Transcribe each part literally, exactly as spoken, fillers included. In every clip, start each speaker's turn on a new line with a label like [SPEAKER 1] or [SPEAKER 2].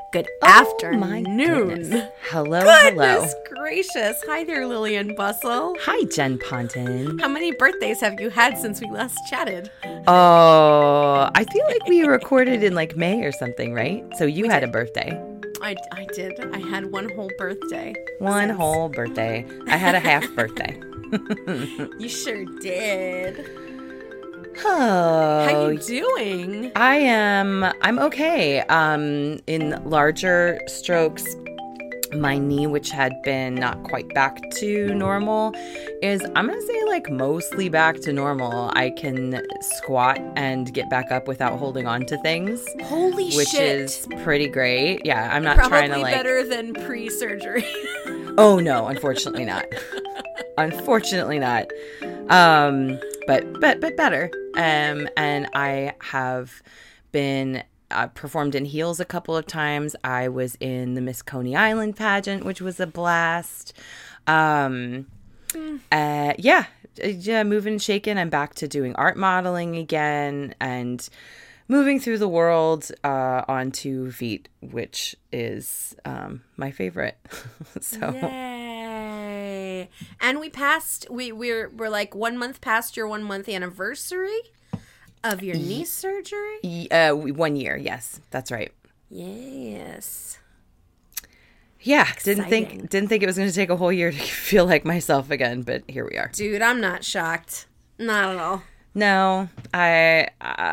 [SPEAKER 1] Good
[SPEAKER 2] Oh,
[SPEAKER 1] afternoon.
[SPEAKER 2] my goodness. Hello,
[SPEAKER 1] Goodness
[SPEAKER 2] hello.
[SPEAKER 1] gracious. Hi there, Lillian Bustle.
[SPEAKER 2] Hi, Jen Ponton.
[SPEAKER 1] How many birthdays have you had since we last chatted?
[SPEAKER 2] Oh, I feel like we recorded in like May or something, right? So you
[SPEAKER 1] We
[SPEAKER 2] had
[SPEAKER 1] did.
[SPEAKER 2] a birthday.
[SPEAKER 1] I, I did. I had one whole birthday.
[SPEAKER 2] One
[SPEAKER 1] since-
[SPEAKER 2] whole birthday. I had a half birthday.
[SPEAKER 1] You sure did.
[SPEAKER 2] Oh,
[SPEAKER 1] How you doing?
[SPEAKER 2] I am, I'm okay. Um, in larger strokes, my knee, which had been not quite back to normal, is, I'm going to say, like, mostly back to normal. I can squat and get back up without holding on to things.
[SPEAKER 1] Holy
[SPEAKER 2] which
[SPEAKER 1] shit.
[SPEAKER 2] is pretty great. Yeah, I'm not
[SPEAKER 1] Probably
[SPEAKER 2] trying to, like...
[SPEAKER 1] better than pre-surgery.
[SPEAKER 2] Oh, no, unfortunately not. Unfortunately not. Um, but, but, but better. Um, and I have been... I performed in heels a couple of times. I was in the Miss Coney Island pageant, which was a blast. Um, mm. uh, yeah, yeah, moving and shaking. I'm back to doing art modeling again and moving through the world uh, on two feet, which is um, my favorite. So.
[SPEAKER 1] Yay! And we passed. We we're we're like one month past your one month anniversary of your knee surgery?
[SPEAKER 2] Uh, one year, yes, that's right.
[SPEAKER 1] Yes.
[SPEAKER 2] Yeah,
[SPEAKER 1] Exciting.
[SPEAKER 2] didn't think didn't think it was going to take a whole year to feel like myself again, but here we are.
[SPEAKER 1] Dude, I'm not shocked. Not at all.
[SPEAKER 2] No, I.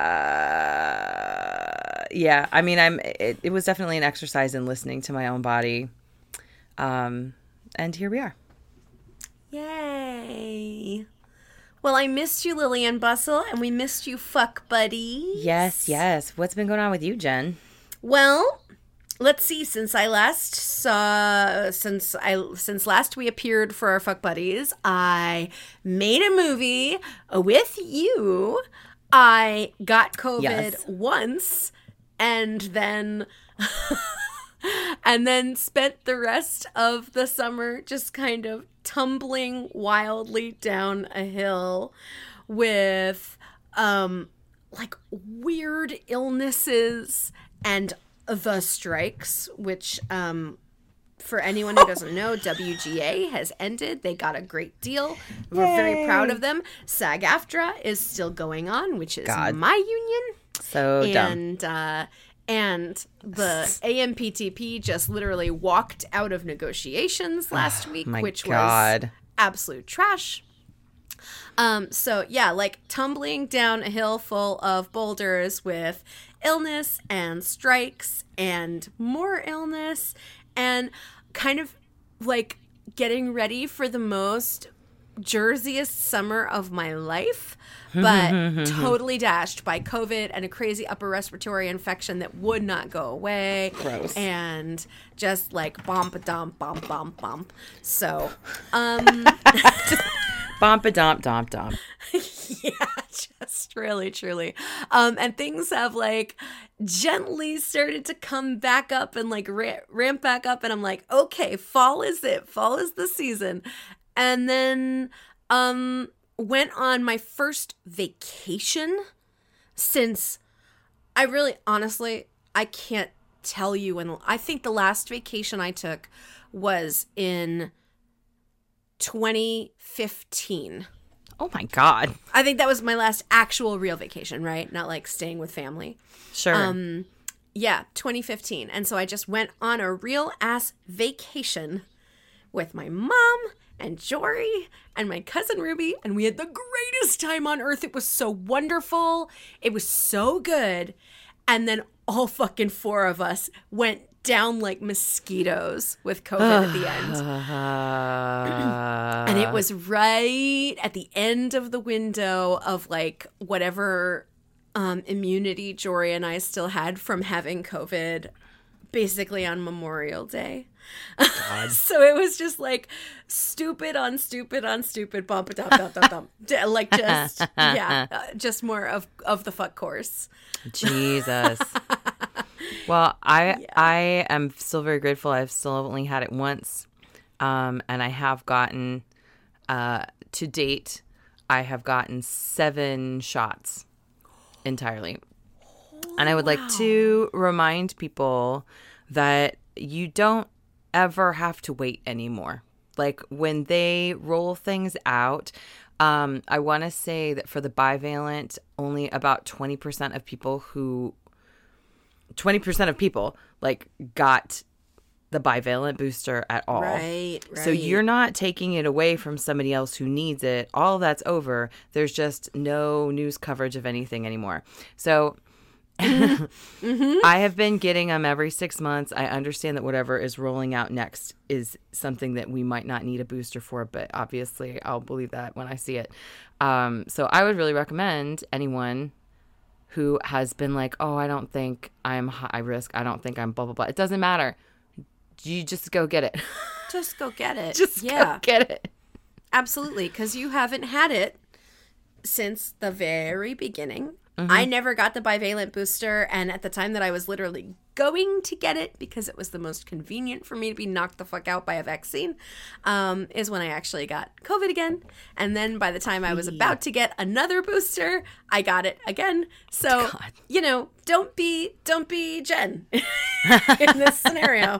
[SPEAKER 2] Uh, yeah, I mean, I'm. It, it was definitely an exercise in listening to my own body, um, and here we are.
[SPEAKER 1] Yay. Well, I missed you, Lillian Bustle, and we missed you, fuck buddies.
[SPEAKER 2] Yes, yes. What's been going on with you, Jen?
[SPEAKER 1] Well, let's see. Since I last saw, since I since last we appeared for our fuck buddies, I made a movie with you. I got COVID
[SPEAKER 2] Yes.
[SPEAKER 1] once, and then. And then spent the rest of the summer just kind of tumbling wildly down a hill with um like weird illnesses and the strikes, which um for anyone who doesn't know, W G A has ended. They got a great deal. We're
[SPEAKER 2] Yay.
[SPEAKER 1] very proud of them. SAG-AFTRA is still going on, which is
[SPEAKER 2] God.
[SPEAKER 1] my union.
[SPEAKER 2] So dumb.
[SPEAKER 1] And uh And the A M P T P just literally walked out of negotiations last week,
[SPEAKER 2] My
[SPEAKER 1] which
[SPEAKER 2] God.
[SPEAKER 1] was absolute trash. Um, so yeah, like tumbling down a hill full of boulders with illness and strikes and more illness and kind of like getting ready for the most Jerseyest summer of my life, but totally dashed by COVID and a crazy upper respiratory infection that would not go away.
[SPEAKER 2] Gross.
[SPEAKER 1] And just like bump a dump, bump, bump, bump. So, um,
[SPEAKER 2] Bomp a domp domp domp.
[SPEAKER 1] yeah, just really, truly. Um, and things have like gently started to come back up and like ra- ramp back up. And I'm like, okay, fall is it. Fall is the season. And then um, went on my first vacation since I really, honestly, I can't tell you when. I think the last vacation I took was in twenty fifteen.
[SPEAKER 2] Oh my God.
[SPEAKER 1] I think that was my last actual real vacation, right? Not like staying with family.
[SPEAKER 2] Sure.
[SPEAKER 1] Um, yeah, twenty fifteen. And so I just went on a real ass vacation with my mom and Jory and my cousin Ruby, and we had the greatest time on earth. It was so wonderful. It was so good. And then all fucking four of us went down like mosquitoes with COVID at the end.
[SPEAKER 2] Uh,
[SPEAKER 1] And it was right at the end of the window of like whatever um, immunity Jory and I still had from having COVID, basically on Memorial Day. So it was just like stupid on stupid on stupid, bump a dump dump dump dump. Like just yeah, uh, just more of of the fuck course.
[SPEAKER 2] Jesus. Well, I
[SPEAKER 1] Yeah.
[SPEAKER 2] I am still very grateful. I've still only had it once, um, and I have gotten uh, to date. I have gotten seven shots entirely, and I would like to remind people that you don't ever have to wait anymore. Like when they roll things out, um, I want to say that for the bivalent, only about twenty percent of people who, twenty percent of people like got the bivalent booster at all.
[SPEAKER 1] Right, right.
[SPEAKER 2] So you're not taking it away from somebody else who needs it. All that's over. There's just no news coverage of anything anymore. So mm-hmm. I have been getting them every six months. I understand that whatever is rolling out next is something that we might not need a booster for, but obviously I'll believe that when I see it. Um, so I would really recommend anyone who has been like, oh, I don't think I'm high risk. I don't think I'm blah, blah, blah. It doesn't matter. You just go get it.
[SPEAKER 1] Just go get it.
[SPEAKER 2] Just
[SPEAKER 1] yeah.
[SPEAKER 2] go get it.
[SPEAKER 1] Absolutely, because you haven't had it since the very beginning.
[SPEAKER 2] Mm-hmm.
[SPEAKER 1] I never got the bivalent booster, and at the time that I was literally going to get it because it was the most convenient for me to be knocked the fuck out by a vaccine, um, is when I actually got COVID again. And then by the time I was about to get another booster, I got it again. So, God. you know, don't be don't be Jen in this scenario.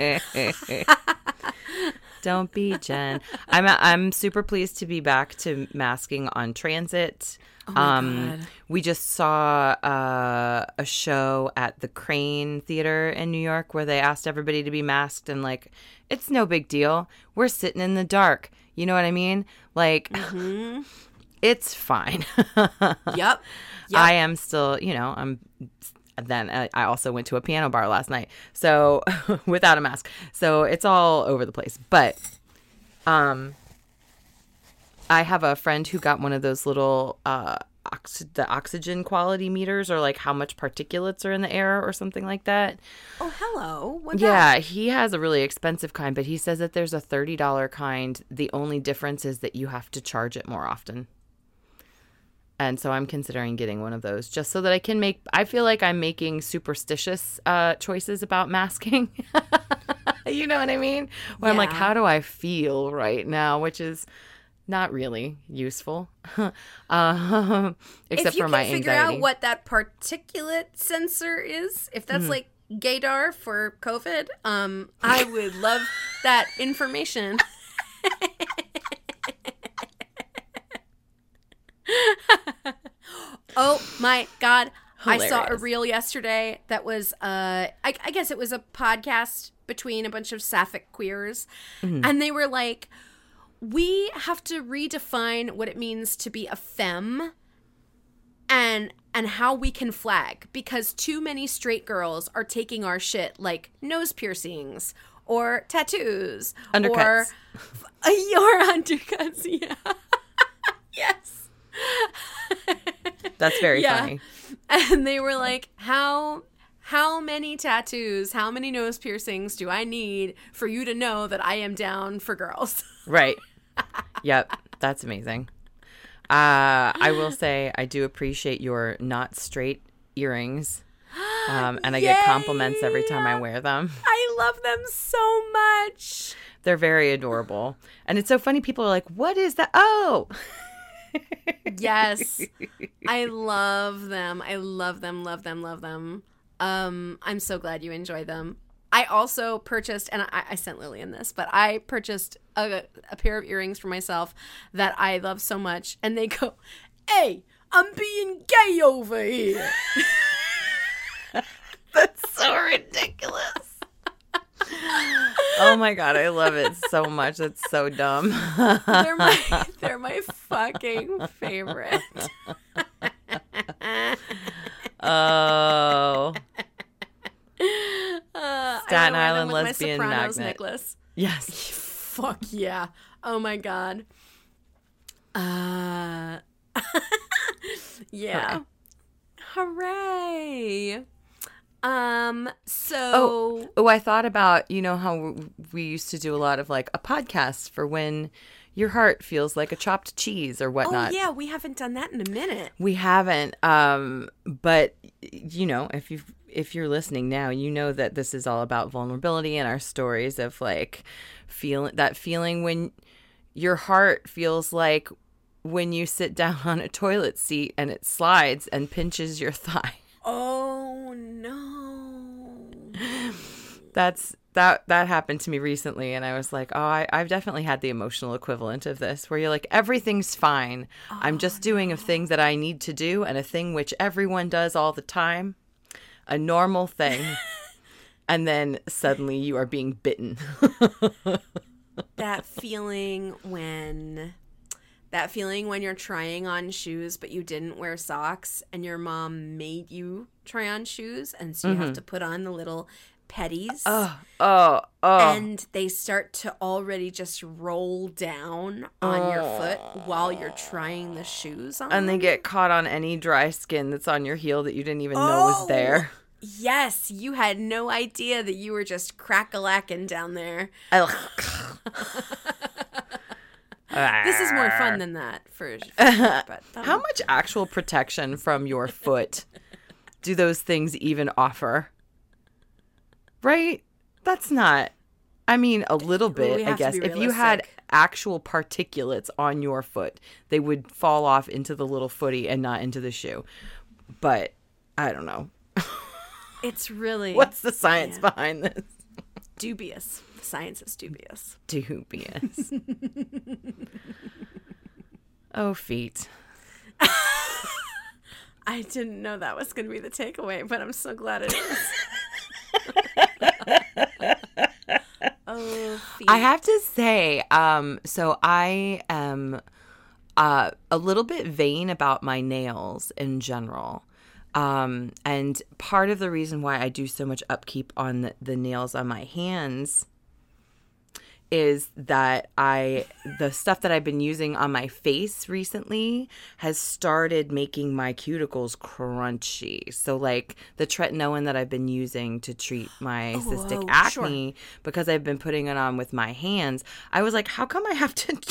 [SPEAKER 2] Don't be Jen. I'm I'm super pleased to be back to masking on transit.
[SPEAKER 1] Oh my
[SPEAKER 2] um,
[SPEAKER 1] God.
[SPEAKER 2] We just saw uh, a show at the Crane Theater in New York where they asked everybody to be masked, and like, it's no big deal. We're sitting in the dark. You know what I mean? Like, mm-hmm. It's fine.
[SPEAKER 1] Yep. yep.
[SPEAKER 2] I am still, you know, I'm. Then I also went to a piano bar last night, so without a mask. So it's all over the place. But um, I have a friend who got one of those little uh, ox- the oxygen quality meters, or like how much particulates are in the air or something like that.
[SPEAKER 1] Oh, hello. What's
[SPEAKER 2] yeah,
[SPEAKER 1] that?
[SPEAKER 2] He has a really expensive kind, but he says that there's a thirty dollars kind. The only difference is that you have to charge it more often. And so I'm considering getting one of those just so that I can make, I feel like I'm making superstitious uh, choices about masking. You know what I mean? Where yeah. I'm like, how do I feel right now? Which is not really useful, uh, except for my anxiety. If you can figure out
[SPEAKER 1] what that particulate sensor is, if that's mm. like gaydar for COVID, um, I would love that information. Oh my God. Hilarious. I saw a reel yesterday that was, uh, I, I guess it was a podcast between a bunch of sapphic queers. Mm-hmm. And they were like, we have to redefine what it means to be a femme and and how we can flag, because too many straight girls are taking our shit like nose piercings or tattoos.
[SPEAKER 2] Undercuts.
[SPEAKER 1] Or, or undercuts, yeah. Yes.
[SPEAKER 2] That's very
[SPEAKER 1] yeah.
[SPEAKER 2] funny.
[SPEAKER 1] And they were like, how how many tattoos, how many nose piercings do I need for you to know that I am down for girls?
[SPEAKER 2] Right. Yep. That's amazing. Uh, I will say I do appreciate your not straight earrings. Um, and I
[SPEAKER 1] Yay!
[SPEAKER 2] get compliments every time I wear them.
[SPEAKER 1] I love them so much.
[SPEAKER 2] They're very adorable. And it's so funny. People are like, what is that? Oh,
[SPEAKER 1] yes. I love them. I love them, love them, love them. Um, I'm so glad you enjoy them. I also purchased, and I, I sent Lillian this, but I purchased a, a pair of earrings for myself that I love so much. And they go, hey, I'm being gay over here.
[SPEAKER 2] That's so ridiculous. Oh my God, I love it so much. It's so dumb.
[SPEAKER 1] They're my they're my fucking favorite.
[SPEAKER 2] Oh.
[SPEAKER 1] Uh,
[SPEAKER 2] Staten
[SPEAKER 1] I
[SPEAKER 2] Island
[SPEAKER 1] with
[SPEAKER 2] lesbian
[SPEAKER 1] my Sopranos
[SPEAKER 2] magnet.
[SPEAKER 1] necklace.
[SPEAKER 2] Yes.
[SPEAKER 1] Fuck yeah. Oh my God. Uh yeah. Hooray. Hooray. Um, so.
[SPEAKER 2] Oh, oh, I thought about, you know, how we used to do a lot of like a podcast for when your heart feels like a chopped cheese or whatnot.
[SPEAKER 1] Oh, yeah. We haven't done that in a minute.
[SPEAKER 2] We haven't. Um, but, you know, if you if you're listening now, you know that this is all about vulnerability and our stories of like feeling that feeling when your heart feels like when you sit down on a toilet seat and it slides and pinches your thigh.
[SPEAKER 1] Oh, no.
[SPEAKER 2] That's that that happened to me recently, and I was like, oh, I, I've definitely had the emotional equivalent of this, where you're like, everything's fine. Oh, I'm just doing no. a thing that I need to do, and a thing which everyone does all the time, a normal thing. And then suddenly you are being bitten.
[SPEAKER 1] That feeling when that feeling when you're trying on shoes but you didn't wear socks and your mom made you try on shoes, and so you mm-hmm. have to put on the little petties.
[SPEAKER 2] Oh, oh, oh.
[SPEAKER 1] And they start to already just roll down on oh. your foot while you're trying the shoes on.
[SPEAKER 2] And they get caught on any dry skin that's on your heel that you didn't even oh. know was there.
[SPEAKER 1] Yes, you had no idea that you were just crack-a-lacking down there. This is more fun than that. For, for sure, but, um.
[SPEAKER 2] How much actual protection from your foot do those things even offer? Right? That's not... I mean, a little bit, I guess. If you had actual particulates on your foot, they would fall off into the little footy and not into the shoe. But, I don't know.
[SPEAKER 1] It's really...
[SPEAKER 2] What's the science yeah. behind this?
[SPEAKER 1] Dubious. The science is dubious.
[SPEAKER 2] Dubious. Oh, feet.
[SPEAKER 1] I didn't know that was going to be the takeaway, but I'm so glad it is. Oh, feet.
[SPEAKER 2] I have to say, um, so I am uh, a little bit vain about my nails in general. Um, and part of the reason why I do so much upkeep on the, the nails on my hands is that I, the stuff that I've been using on my face recently has started making my cuticles crunchy. So like the tretinoin that I've been using to treat my oh, cystic acne, sure. because I've been putting it on with my hands, I was like, how come I have to...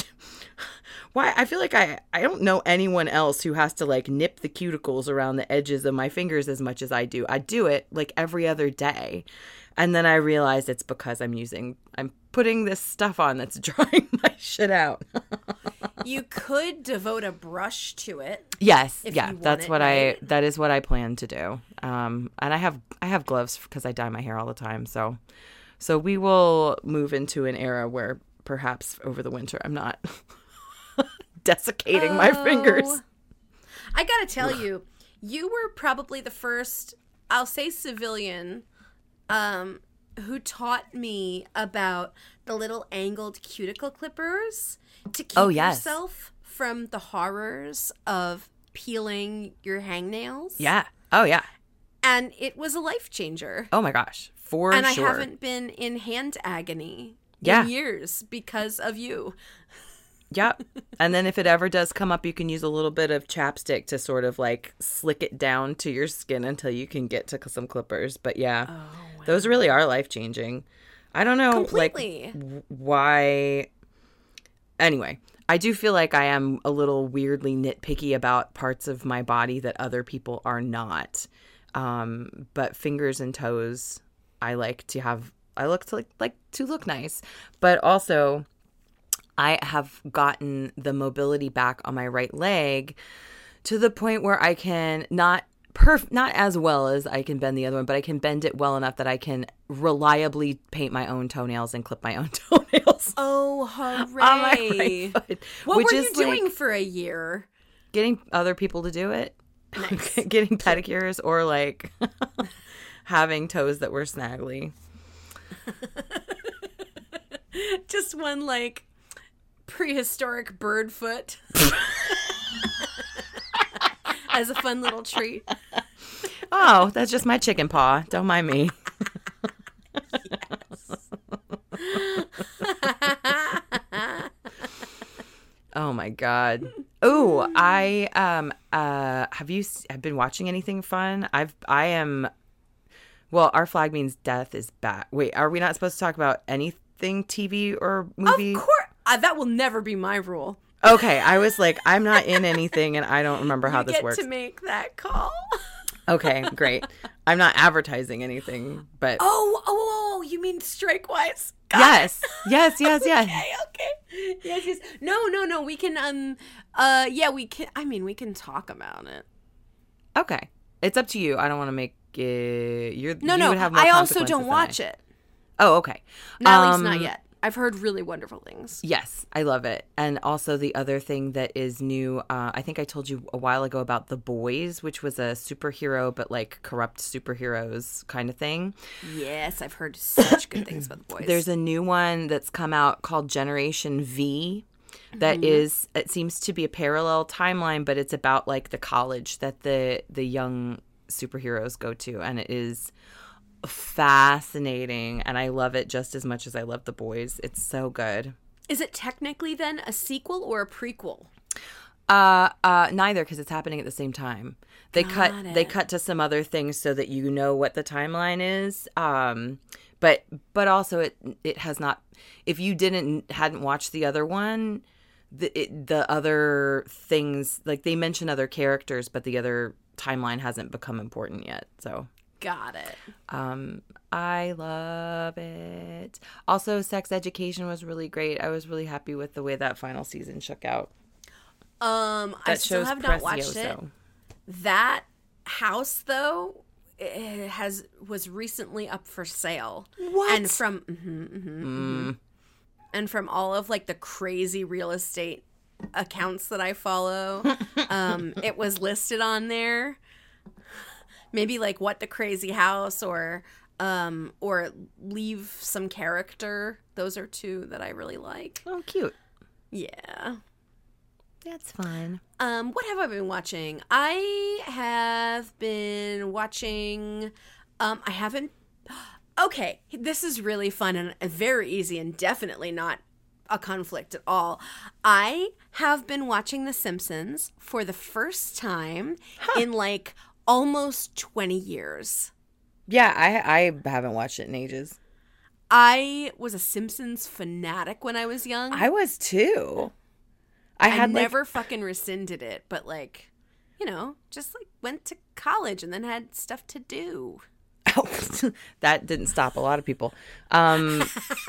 [SPEAKER 2] Why? I feel like I, I don't know anyone else who has to like nip the cuticles around the edges of my fingers as much as I do. I do it like every other day. And then I realized it's because I'm using, I'm putting this stuff on that's drying my shit out.
[SPEAKER 1] You could devote a brush to it.
[SPEAKER 2] Yes. Yeah. That's
[SPEAKER 1] it,
[SPEAKER 2] what
[SPEAKER 1] right?
[SPEAKER 2] I, that is what I plan to do. Um, and I have, I have gloves because I dye my hair all the time. So, so we will move into an era where perhaps over the winter I'm not desiccating oh. my fingers.
[SPEAKER 1] I gotta tell you, you were probably the first, I'll say civilian, um, who taught me about the little angled cuticle clippers to keep
[SPEAKER 2] oh, yes.
[SPEAKER 1] yourself from the horrors of peeling your hangnails.
[SPEAKER 2] Yeah. Oh, yeah.
[SPEAKER 1] And it was a life changer.
[SPEAKER 2] Oh, my gosh. For
[SPEAKER 1] and
[SPEAKER 2] sure.
[SPEAKER 1] And I haven't been in hand agony
[SPEAKER 2] yeah.
[SPEAKER 1] in years because of you.
[SPEAKER 2] Yep. And then if it ever does come up, you can use a little bit of chapstick to sort of like slick it down to your skin until you can get to some clippers. But yeah, oh, wow. Those really are life changing. I don't know
[SPEAKER 1] Completely.
[SPEAKER 2] like why. Anyway, I do feel like I am a little weirdly nitpicky about parts of my body that other people are not. Um, but fingers and toes, I like to have, I look to like, like to look nice, but also I have gotten the mobility back on my right leg to the point where I can not perf- not as well as I can bend the other one, but I can bend it well enough that I can reliably paint my own toenails and clip my own toenails.
[SPEAKER 1] Oh, hooray.
[SPEAKER 2] On my right foot,
[SPEAKER 1] what
[SPEAKER 2] which
[SPEAKER 1] were
[SPEAKER 2] is
[SPEAKER 1] you doing
[SPEAKER 2] like
[SPEAKER 1] for a year?
[SPEAKER 2] Getting other people to do it.
[SPEAKER 1] Nice.
[SPEAKER 2] Getting pedicures or like having toes that were snaggly.
[SPEAKER 1] Just one like prehistoric bird foot as a fun little treat.
[SPEAKER 2] Oh, that's just my chicken paw. Don't mind me. Oh my god. Oh, I um uh have you have been watching anything fun? I've I am. Well, our flag means death is back. Wait, are we not supposed to talk about anything T V or movie?
[SPEAKER 1] Of course. Uh, that will never be my rule.
[SPEAKER 2] Okay, I was like, I'm not in anything, and I don't remember how
[SPEAKER 1] you
[SPEAKER 2] this
[SPEAKER 1] get
[SPEAKER 2] works.
[SPEAKER 1] To make that call.
[SPEAKER 2] Okay, great. I'm not advertising anything, but
[SPEAKER 1] oh, oh, oh, you mean Strike-Wise? Got
[SPEAKER 2] yes,
[SPEAKER 1] it.
[SPEAKER 2] yes, yes, yes.
[SPEAKER 1] Okay, okay, yes, yes. No, no, no. We can, um, uh, yeah, we can. I mean, we can talk about it.
[SPEAKER 2] Okay, it's up to you. I don't want to make it. You're
[SPEAKER 1] no,
[SPEAKER 2] you
[SPEAKER 1] no.
[SPEAKER 2] would have more
[SPEAKER 1] I also
[SPEAKER 2] consequences
[SPEAKER 1] don't
[SPEAKER 2] than
[SPEAKER 1] watch
[SPEAKER 2] I.
[SPEAKER 1] it.
[SPEAKER 2] Oh, okay.
[SPEAKER 1] No, at least not
[SPEAKER 2] Um,
[SPEAKER 1] yet. I've heard really wonderful things.
[SPEAKER 2] Yes, I love it. And also the other thing that is new, uh, I think I told you a while ago about The Boys, which was a superhero, but like corrupt superheroes kind of thing.
[SPEAKER 1] Yes, I've heard such good things about The Boys.
[SPEAKER 2] There's a new one that's come out called Generation V that mm-hmm. is, it seems to be a parallel timeline, but it's about like the college that the, the young superheroes go to. And it is fascinating, and I love it just as much as I love The Boys. It's so good.
[SPEAKER 1] Is it technically then a sequel or a prequel?
[SPEAKER 2] Uh, uh, neither, because it's happening at the same time. They
[SPEAKER 1] Got
[SPEAKER 2] cut
[SPEAKER 1] it.
[SPEAKER 2] they cut to some other things so that you know what the timeline is. Um, but but also it it has not. If you didn't hadn't watched the other one, the it, the other things, like they mention other characters, but the other timeline hasn't become important yet. So.
[SPEAKER 1] Got it.
[SPEAKER 2] Um, I love it. Also, Sex Education was really great. I was really happy with the way that final season shook out.
[SPEAKER 1] Um, I
[SPEAKER 2] That
[SPEAKER 1] still
[SPEAKER 2] show's
[SPEAKER 1] have not watched it.
[SPEAKER 2] Precioso.
[SPEAKER 1] That house, though, it has was recently up for sale.
[SPEAKER 2] What?
[SPEAKER 1] And from mhm, mhm, mhm. and from all of like the crazy real estate accounts that I follow, um, it was listed on there. Maybe like What the Crazy House or um, or Leave Some Character. Those are two that I really like.
[SPEAKER 2] Oh, cute.
[SPEAKER 1] Yeah.
[SPEAKER 2] That's fun.
[SPEAKER 1] Um, what have I been watching? I have been watching. Um, I haven't. Okay, this is really fun and very easy and definitely not a conflict at all. I have been watching The Simpsons for the first time huh. in like almost twenty years.
[SPEAKER 2] Yeah, I I haven't watched it in ages.
[SPEAKER 1] I was a Simpsons fanatic when I was young.
[SPEAKER 2] I was too. I,
[SPEAKER 1] I
[SPEAKER 2] had
[SPEAKER 1] never
[SPEAKER 2] like...
[SPEAKER 1] fucking rescinded it, but like, you know, just like went to college and then had stuff to do.
[SPEAKER 2] Oh, that didn't stop a lot of people. Um,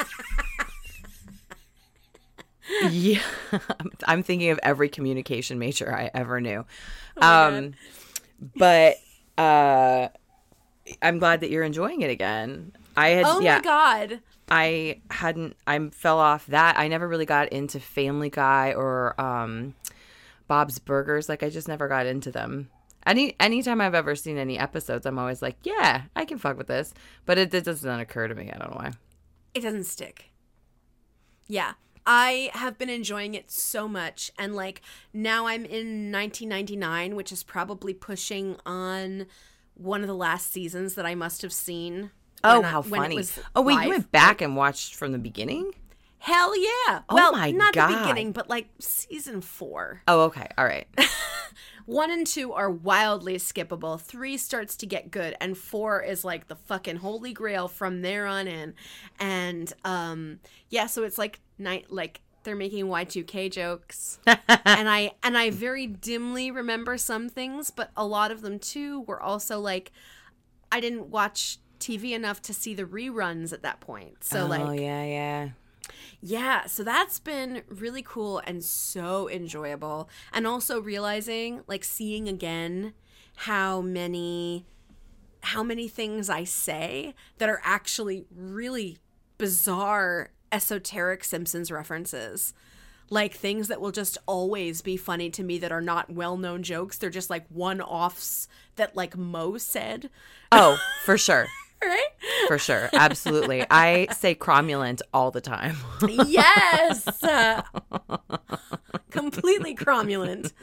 [SPEAKER 2] yeah, I'm thinking of every communication major I ever knew.
[SPEAKER 1] Oh my
[SPEAKER 2] um,
[SPEAKER 1] God.
[SPEAKER 2] But uh, I'm glad that you're enjoying it again. I had,
[SPEAKER 1] oh
[SPEAKER 2] yeah,
[SPEAKER 1] my God.
[SPEAKER 2] I hadn't, I fell off that. I never really got into Family Guy or um, Bob's Burgers. Like, I just never got into them. Any anytime I've ever seen any episodes, I'm always like, yeah, I can fuck with this. But it, it doesn't occur to me. I don't know why.
[SPEAKER 1] It doesn't stick. Yeah. I have been enjoying it so much. And like now I'm in nineteen ninety-nine, which is probably pushing on one of the last seasons that I must have seen.
[SPEAKER 2] Oh,
[SPEAKER 1] I,
[SPEAKER 2] how
[SPEAKER 1] when
[SPEAKER 2] funny.
[SPEAKER 1] It was
[SPEAKER 2] oh, wait,
[SPEAKER 1] live.
[SPEAKER 2] you went back and watched from the beginning?
[SPEAKER 1] Hell yeah.
[SPEAKER 2] Oh
[SPEAKER 1] well,
[SPEAKER 2] my
[SPEAKER 1] not
[SPEAKER 2] God.
[SPEAKER 1] the beginning, but like season four.
[SPEAKER 2] Oh, okay. All right.
[SPEAKER 1] One and two are wildly skippable. Three starts to get good, and four is like the fucking holy grail from there on in. And um, yeah, so it's like night, like they're making Y two K jokes, and I and I very dimly remember some things, but a lot of them too were also like I didn't watch T V enough to see the reruns at that point. So
[SPEAKER 2] oh,
[SPEAKER 1] like,
[SPEAKER 2] yeah, yeah.
[SPEAKER 1] Yeah, so that's been really cool and so enjoyable. And also realizing, like seeing again how many how many things I say that are actually really bizarre esoteric Simpsons references. Like things that will just always be funny to me that are not well-known jokes. They're just like one-offs that like Mo said.
[SPEAKER 2] Oh, for sure.
[SPEAKER 1] Right?
[SPEAKER 2] For sure. Absolutely. I say cromulent all the time.
[SPEAKER 1] Yes. Uh, completely cromulent.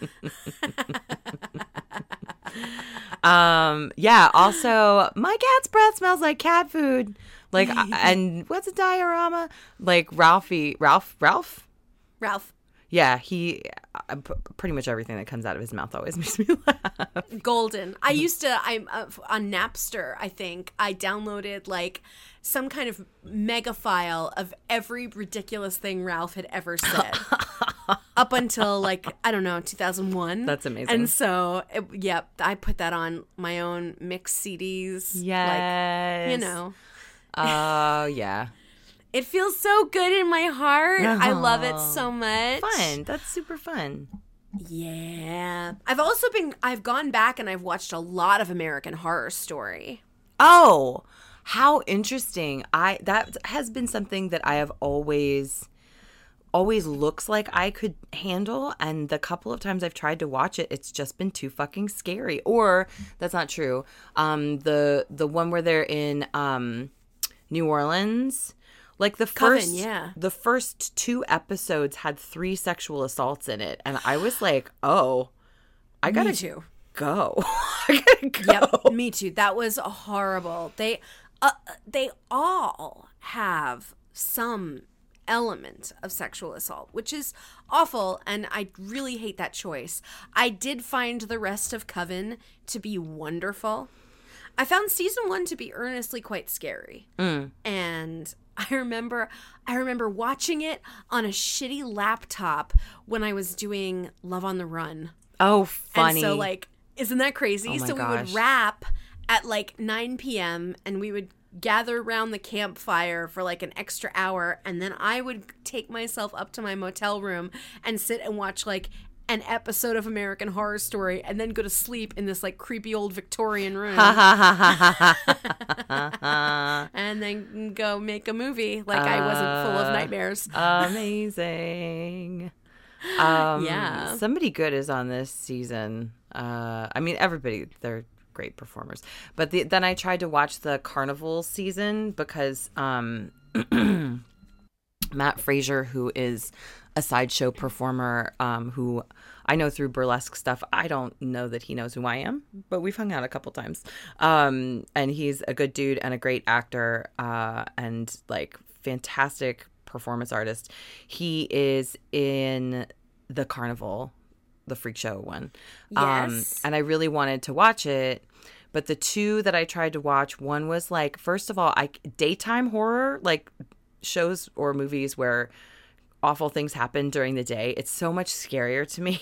[SPEAKER 2] um, yeah. Also, my cat's breath smells like cat food. Like, and what's a diorama? Like Ralphie, Ralph, Ralph?
[SPEAKER 1] Ralph.
[SPEAKER 2] Yeah, he, uh, p- pretty much everything that comes out of his mouth always makes me laugh.
[SPEAKER 1] Golden. I used to, I'm uh, on Napster, I think, I downloaded like some kind of mega file of every ridiculous thing Ralph had ever said up until like, I don't know, two thousand one.
[SPEAKER 2] That's amazing.
[SPEAKER 1] And so, it, yep, I put that on my own mixed C Ds.
[SPEAKER 2] Yes.
[SPEAKER 1] Like, you know.
[SPEAKER 2] Oh, uh, yeah.
[SPEAKER 1] It feels so good in my heart.
[SPEAKER 2] Uh-huh.
[SPEAKER 1] I love it so much.
[SPEAKER 2] Fun. That's super fun.
[SPEAKER 1] Yeah. I've also been, I've gone back and I've watched a lot of American Horror Story.
[SPEAKER 2] Oh, How interesting. I that has been something that I have always always looks like I could handle, and the couple of times I've tried to watch it, it's just been too fucking scary. Or that's not true. Um the the one where they're in um New Orleans, like the
[SPEAKER 1] Coven,
[SPEAKER 2] first
[SPEAKER 1] yeah.
[SPEAKER 2] the first two episodes had three sexual assaults in it, and I was like, "Oh, I got
[SPEAKER 1] Me
[SPEAKER 2] to
[SPEAKER 1] too.
[SPEAKER 2] go." I got to go.
[SPEAKER 1] Yep, me too. That was horrible. They uh, they all have some element of sexual assault, which is awful, and I really hate that choice. I did find the rest of Coven to be wonderful. I found season one to be earnestly quite scary.
[SPEAKER 2] Mm.
[SPEAKER 1] And I remember I remember watching it on a shitty laptop when I was doing Love on the Run.
[SPEAKER 2] Oh, funny.
[SPEAKER 1] And so, like, isn't that crazy?
[SPEAKER 2] Oh my
[SPEAKER 1] so we
[SPEAKER 2] gosh.
[SPEAKER 1] would wrap at like nine p.m. and we would gather around the campfire for like an extra hour, and then I would take myself up to my motel room and sit and watch like an episode of American Horror Story and then go to sleep in this like creepy old Victorian room. And then go make a movie like I wasn't full of nightmares.
[SPEAKER 2] Amazing. Um,
[SPEAKER 1] Yeah.
[SPEAKER 2] Somebody good is on this season. Uh, I mean, everybody, they're great performers. But the, then I tried to watch the Carnival season because um, Matt Frazier, who is a sideshow performer um, who I know through burlesque stuff. I don't know that he knows who I am, but we've hung out a couple times. Um, and he's a good dude and a great actor uh, and like fantastic performance artist. He is in the Carnival, the freak show one.
[SPEAKER 1] Yes.
[SPEAKER 2] Um, and I really wanted to watch it. But the two that I tried to watch, one was like, first of all, I daytime horror, like shows or movies where awful things happen during the day. It's so much scarier to me.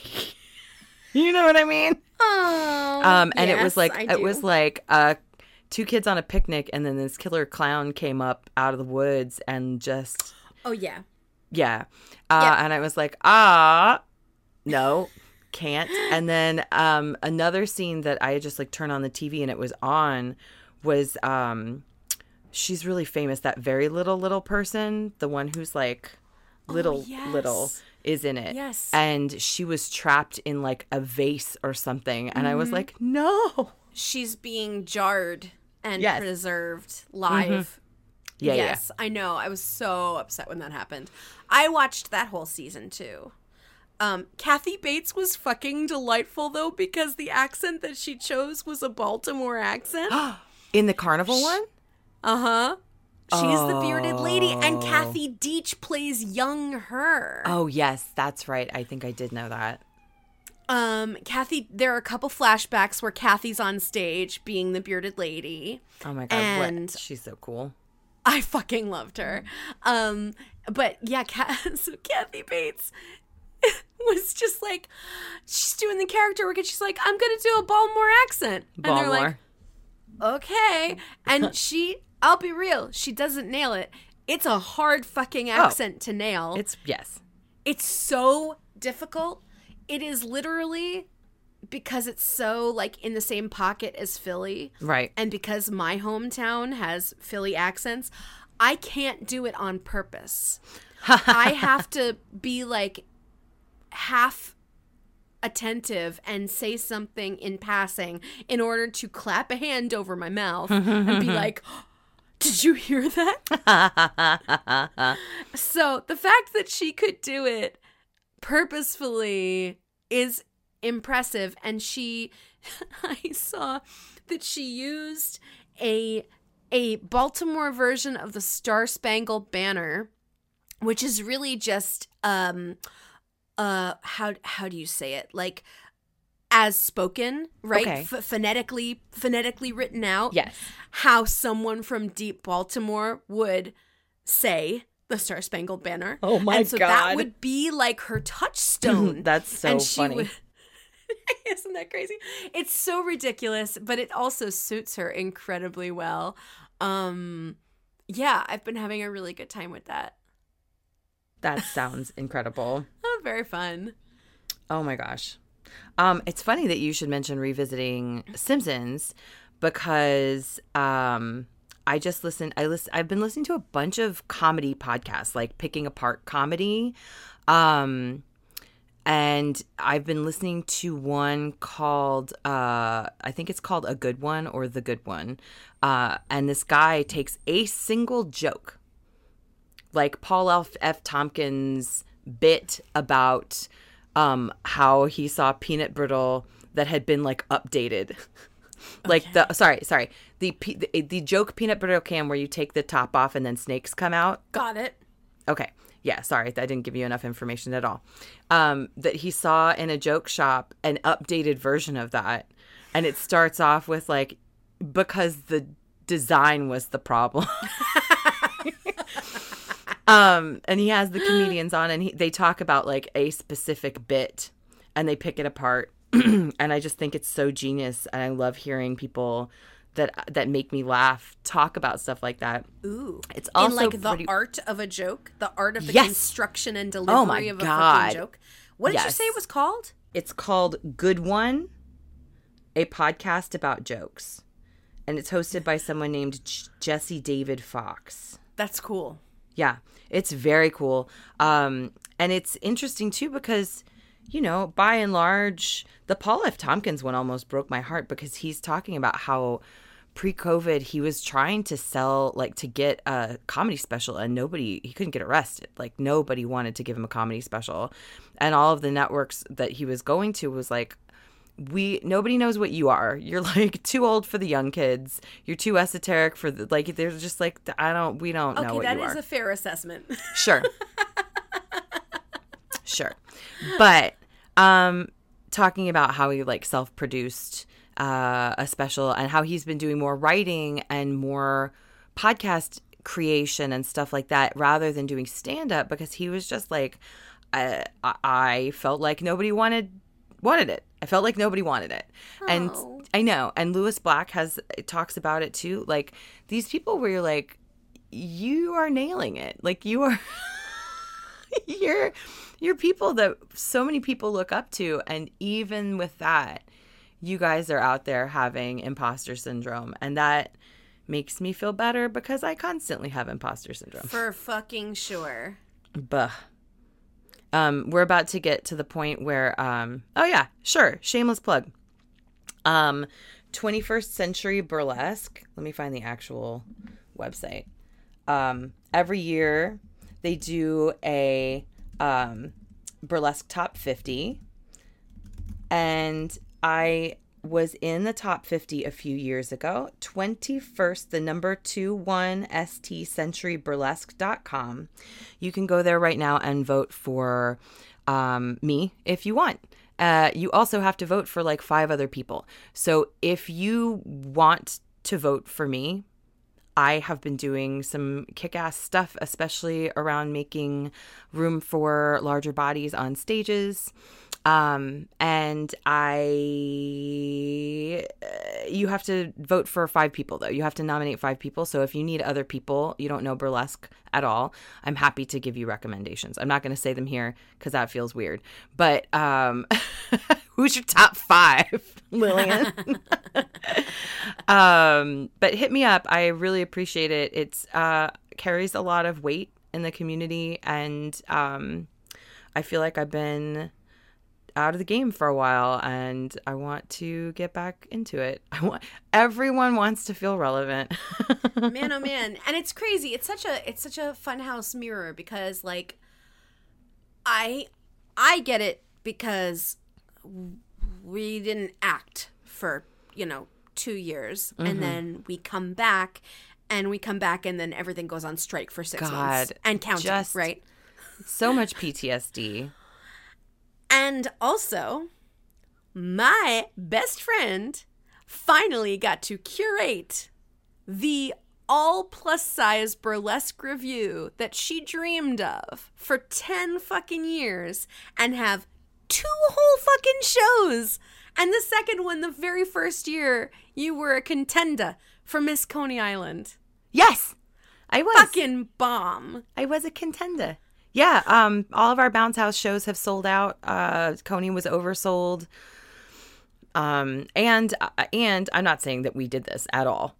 [SPEAKER 2] You know what I mean?
[SPEAKER 1] Oh,
[SPEAKER 2] Um, and
[SPEAKER 1] yes,
[SPEAKER 2] it was like
[SPEAKER 1] I
[SPEAKER 2] it
[SPEAKER 1] do.
[SPEAKER 2] was like uh, two kids on a picnic, and then this killer clown came up out of the woods and just
[SPEAKER 1] Oh yeah.
[SPEAKER 2] yeah, uh,
[SPEAKER 1] Yeah.
[SPEAKER 2] and I was like, ah, no, can't. And then um, another scene that I just like turned on the T V and it was on was um, she's really famous. That very little little person, the one who's like little
[SPEAKER 1] yes.
[SPEAKER 2] little is in it.
[SPEAKER 1] Yes.
[SPEAKER 2] And she was trapped in like a vase or something, and I was like, no.
[SPEAKER 1] She's being jarred and
[SPEAKER 2] Yes.
[SPEAKER 1] preserved live.
[SPEAKER 2] Yeah,
[SPEAKER 1] yes, I know. I was so upset when that happened. I watched that whole season too. Um, Kathy Bates was fucking delightful though, because the accent that she chose was a Baltimore accent.
[SPEAKER 2] yeah. In the Carnival one?
[SPEAKER 1] Uh huh. She's the bearded lady, and
[SPEAKER 2] Oh.
[SPEAKER 1] Kathy Deach plays young her.
[SPEAKER 2] Oh, yes, that's right. I think I did know that.
[SPEAKER 1] Um, Kathy, there are a couple flashbacks where Kathy's on stage being the bearded lady.
[SPEAKER 2] Oh my God,
[SPEAKER 1] And-
[SPEAKER 2] what? She's so cool.
[SPEAKER 1] I fucking loved her. Um, but yeah, Ka- so Kathy Bates was just like, she's doing the character work, and she's like, I'm gonna do a Baltimore accent, and they're
[SPEAKER 2] Baltimore.
[SPEAKER 1] like, okay, and she, I'll be real, she doesn't nail it. It's a hard fucking accent to nail.
[SPEAKER 2] It's, yes.
[SPEAKER 1] It's so difficult. It is literally because it's so like in the same pocket as Philly.
[SPEAKER 2] Right.
[SPEAKER 1] And because my hometown has Philly accents, I can't do it on purpose. I have to be like half attentive and say something in passing in order to clap a hand over my mouth and be like, did you hear that? So the fact that she could do it purposefully is impressive. And she, I saw that she used a a Baltimore version of the Star Spangled Banner, which is really just um uh how how do you say it, like as spoken, right?
[SPEAKER 2] Okay.
[SPEAKER 1] Ph- phonetically phonetically written out.
[SPEAKER 2] Yes.
[SPEAKER 1] How someone from deep Baltimore would say the Star Spangled Banner.
[SPEAKER 2] Oh my
[SPEAKER 1] and so
[SPEAKER 2] God.
[SPEAKER 1] that would be like her touchstone.
[SPEAKER 2] That's so
[SPEAKER 1] and she
[SPEAKER 2] funny.
[SPEAKER 1] would- Isn't that crazy? It's so ridiculous, but it also suits her incredibly well. Um, yeah, I've been having a really good time with that.
[SPEAKER 2] That sounds incredible.
[SPEAKER 1] Oh, very fun.
[SPEAKER 2] Oh my gosh. Um, it's funny that you should mention revisiting Simpsons because um, I just listened. I listen. I've been listening to a bunch of comedy podcasts, like Picking Apart Comedy, um, and I've been listening to one called uh, I think it's called A Good One or The Good One, uh, and this guy takes a single joke, like Paul F. F. Tompkins' bit about um, how he saw peanut brittle that had been like updated. Like okay. the sorry sorry the, the the joke peanut butter can where you take the top off and then snakes come out.
[SPEAKER 1] Got it.
[SPEAKER 2] Okay. Yeah, sorry. I didn't give you enough information at all. Um, that he saw in a joke shop an updated version of that. And it starts off with like, because the design was the problem. um, and he has the comedians on and he, they talk about like a specific bit and they pick it apart. And I just think it's so genius, and I love hearing people that that make me laugh talk about stuff like that.
[SPEAKER 1] Ooh,
[SPEAKER 2] it's also
[SPEAKER 1] in like the
[SPEAKER 2] pretty...
[SPEAKER 1] art of a joke, the art of the
[SPEAKER 2] yes.
[SPEAKER 1] construction and delivery
[SPEAKER 2] oh my
[SPEAKER 1] of a
[SPEAKER 2] God.
[SPEAKER 1] fucking joke. What did
[SPEAKER 2] yes.
[SPEAKER 1] you say it was called?
[SPEAKER 2] It's called Good One, a podcast about jokes, and it's hosted by someone named J- Jesse David Fox.
[SPEAKER 1] That's cool.
[SPEAKER 2] Yeah, it's very cool, um, and it's interesting too because, you know, by and large, the Paul F. Tompkins one almost broke my heart because he's talking about how pre-COVID he was trying to sell, like to get a comedy special and nobody, he couldn't get arrested. Like nobody wanted to give him a comedy special. And all of the networks that he was going to was like, we, nobody knows what you are. You're like too old for the young kids. You're too esoteric for the, like, they're just like, I don't, we don't
[SPEAKER 1] okay,
[SPEAKER 2] know what you are.
[SPEAKER 1] Okay, that is a fair assessment.
[SPEAKER 2] Sure. Sure. But, um, talking about how he like self-produced uh, a special and how he's been doing more writing and more podcast creation and stuff like that rather than doing stand-up because he was just like, I, I felt like nobody wanted wanted it. I felt like nobody wanted it. Oh. And I know. And Lewis Black has talks about it too. Like these people where you're like, you are nailing it. Like you are, you're, you're people that so many people look up to. And even with that, you guys are out there having imposter syndrome. And that makes me feel better because I constantly have imposter syndrome.
[SPEAKER 1] For fucking sure.
[SPEAKER 2] Buh. Um, we're about to get to the point where, um, oh yeah, sure. Shameless plug. Um, twenty-first Century Burlesque. Let me find the actual website. Um, every year they do a, um, burlesque top fifty, and I was in the top fifty a few years ago. twenty-first, the number two one S T century burlesque dot com. You can go there right now and vote for um, me if you want. Uh, you also have to vote for like five other people. So if you want to vote for me, I have been doing some kick-ass stuff, especially around making room for larger bodies on stages. Um, and I, uh, you have to vote for five people though. You have to nominate five people. So if you need other people, you don't know burlesque at all, I'm happy to give you recommendations. I'm not going to say them here because that feels weird, but, um, who's your top five, Lillian? um, but hit me up. I really appreciate it. It's, uh, carries a lot of weight in the community. And, um, I feel like I've been out of the game for a while and I want to get back into it. I want everyone wants to feel relevant.
[SPEAKER 1] Man, oh man. And it's crazy. It's such a it's such a funhouse mirror because like I I get it because we didn't act for, you know, two years mm-hmm. and then we come back and we come back and then everything goes on strike for six
[SPEAKER 2] God,
[SPEAKER 1] months and counting,
[SPEAKER 2] just
[SPEAKER 1] right?
[SPEAKER 2] So much P T S D.
[SPEAKER 1] And also, my best friend finally got to curate the all plus size burlesque review that she dreamed of for ten fucking years and have two whole fucking shows. And the second one, the very first year, you were a contender for Miss Coney Island.
[SPEAKER 2] Yes, I was.
[SPEAKER 1] Fucking bomb.
[SPEAKER 2] I was a contender. Yeah, um, all of our Bounce House shows have sold out. Uh, Coney was oversold. Um, and and I'm not saying that we did this at all.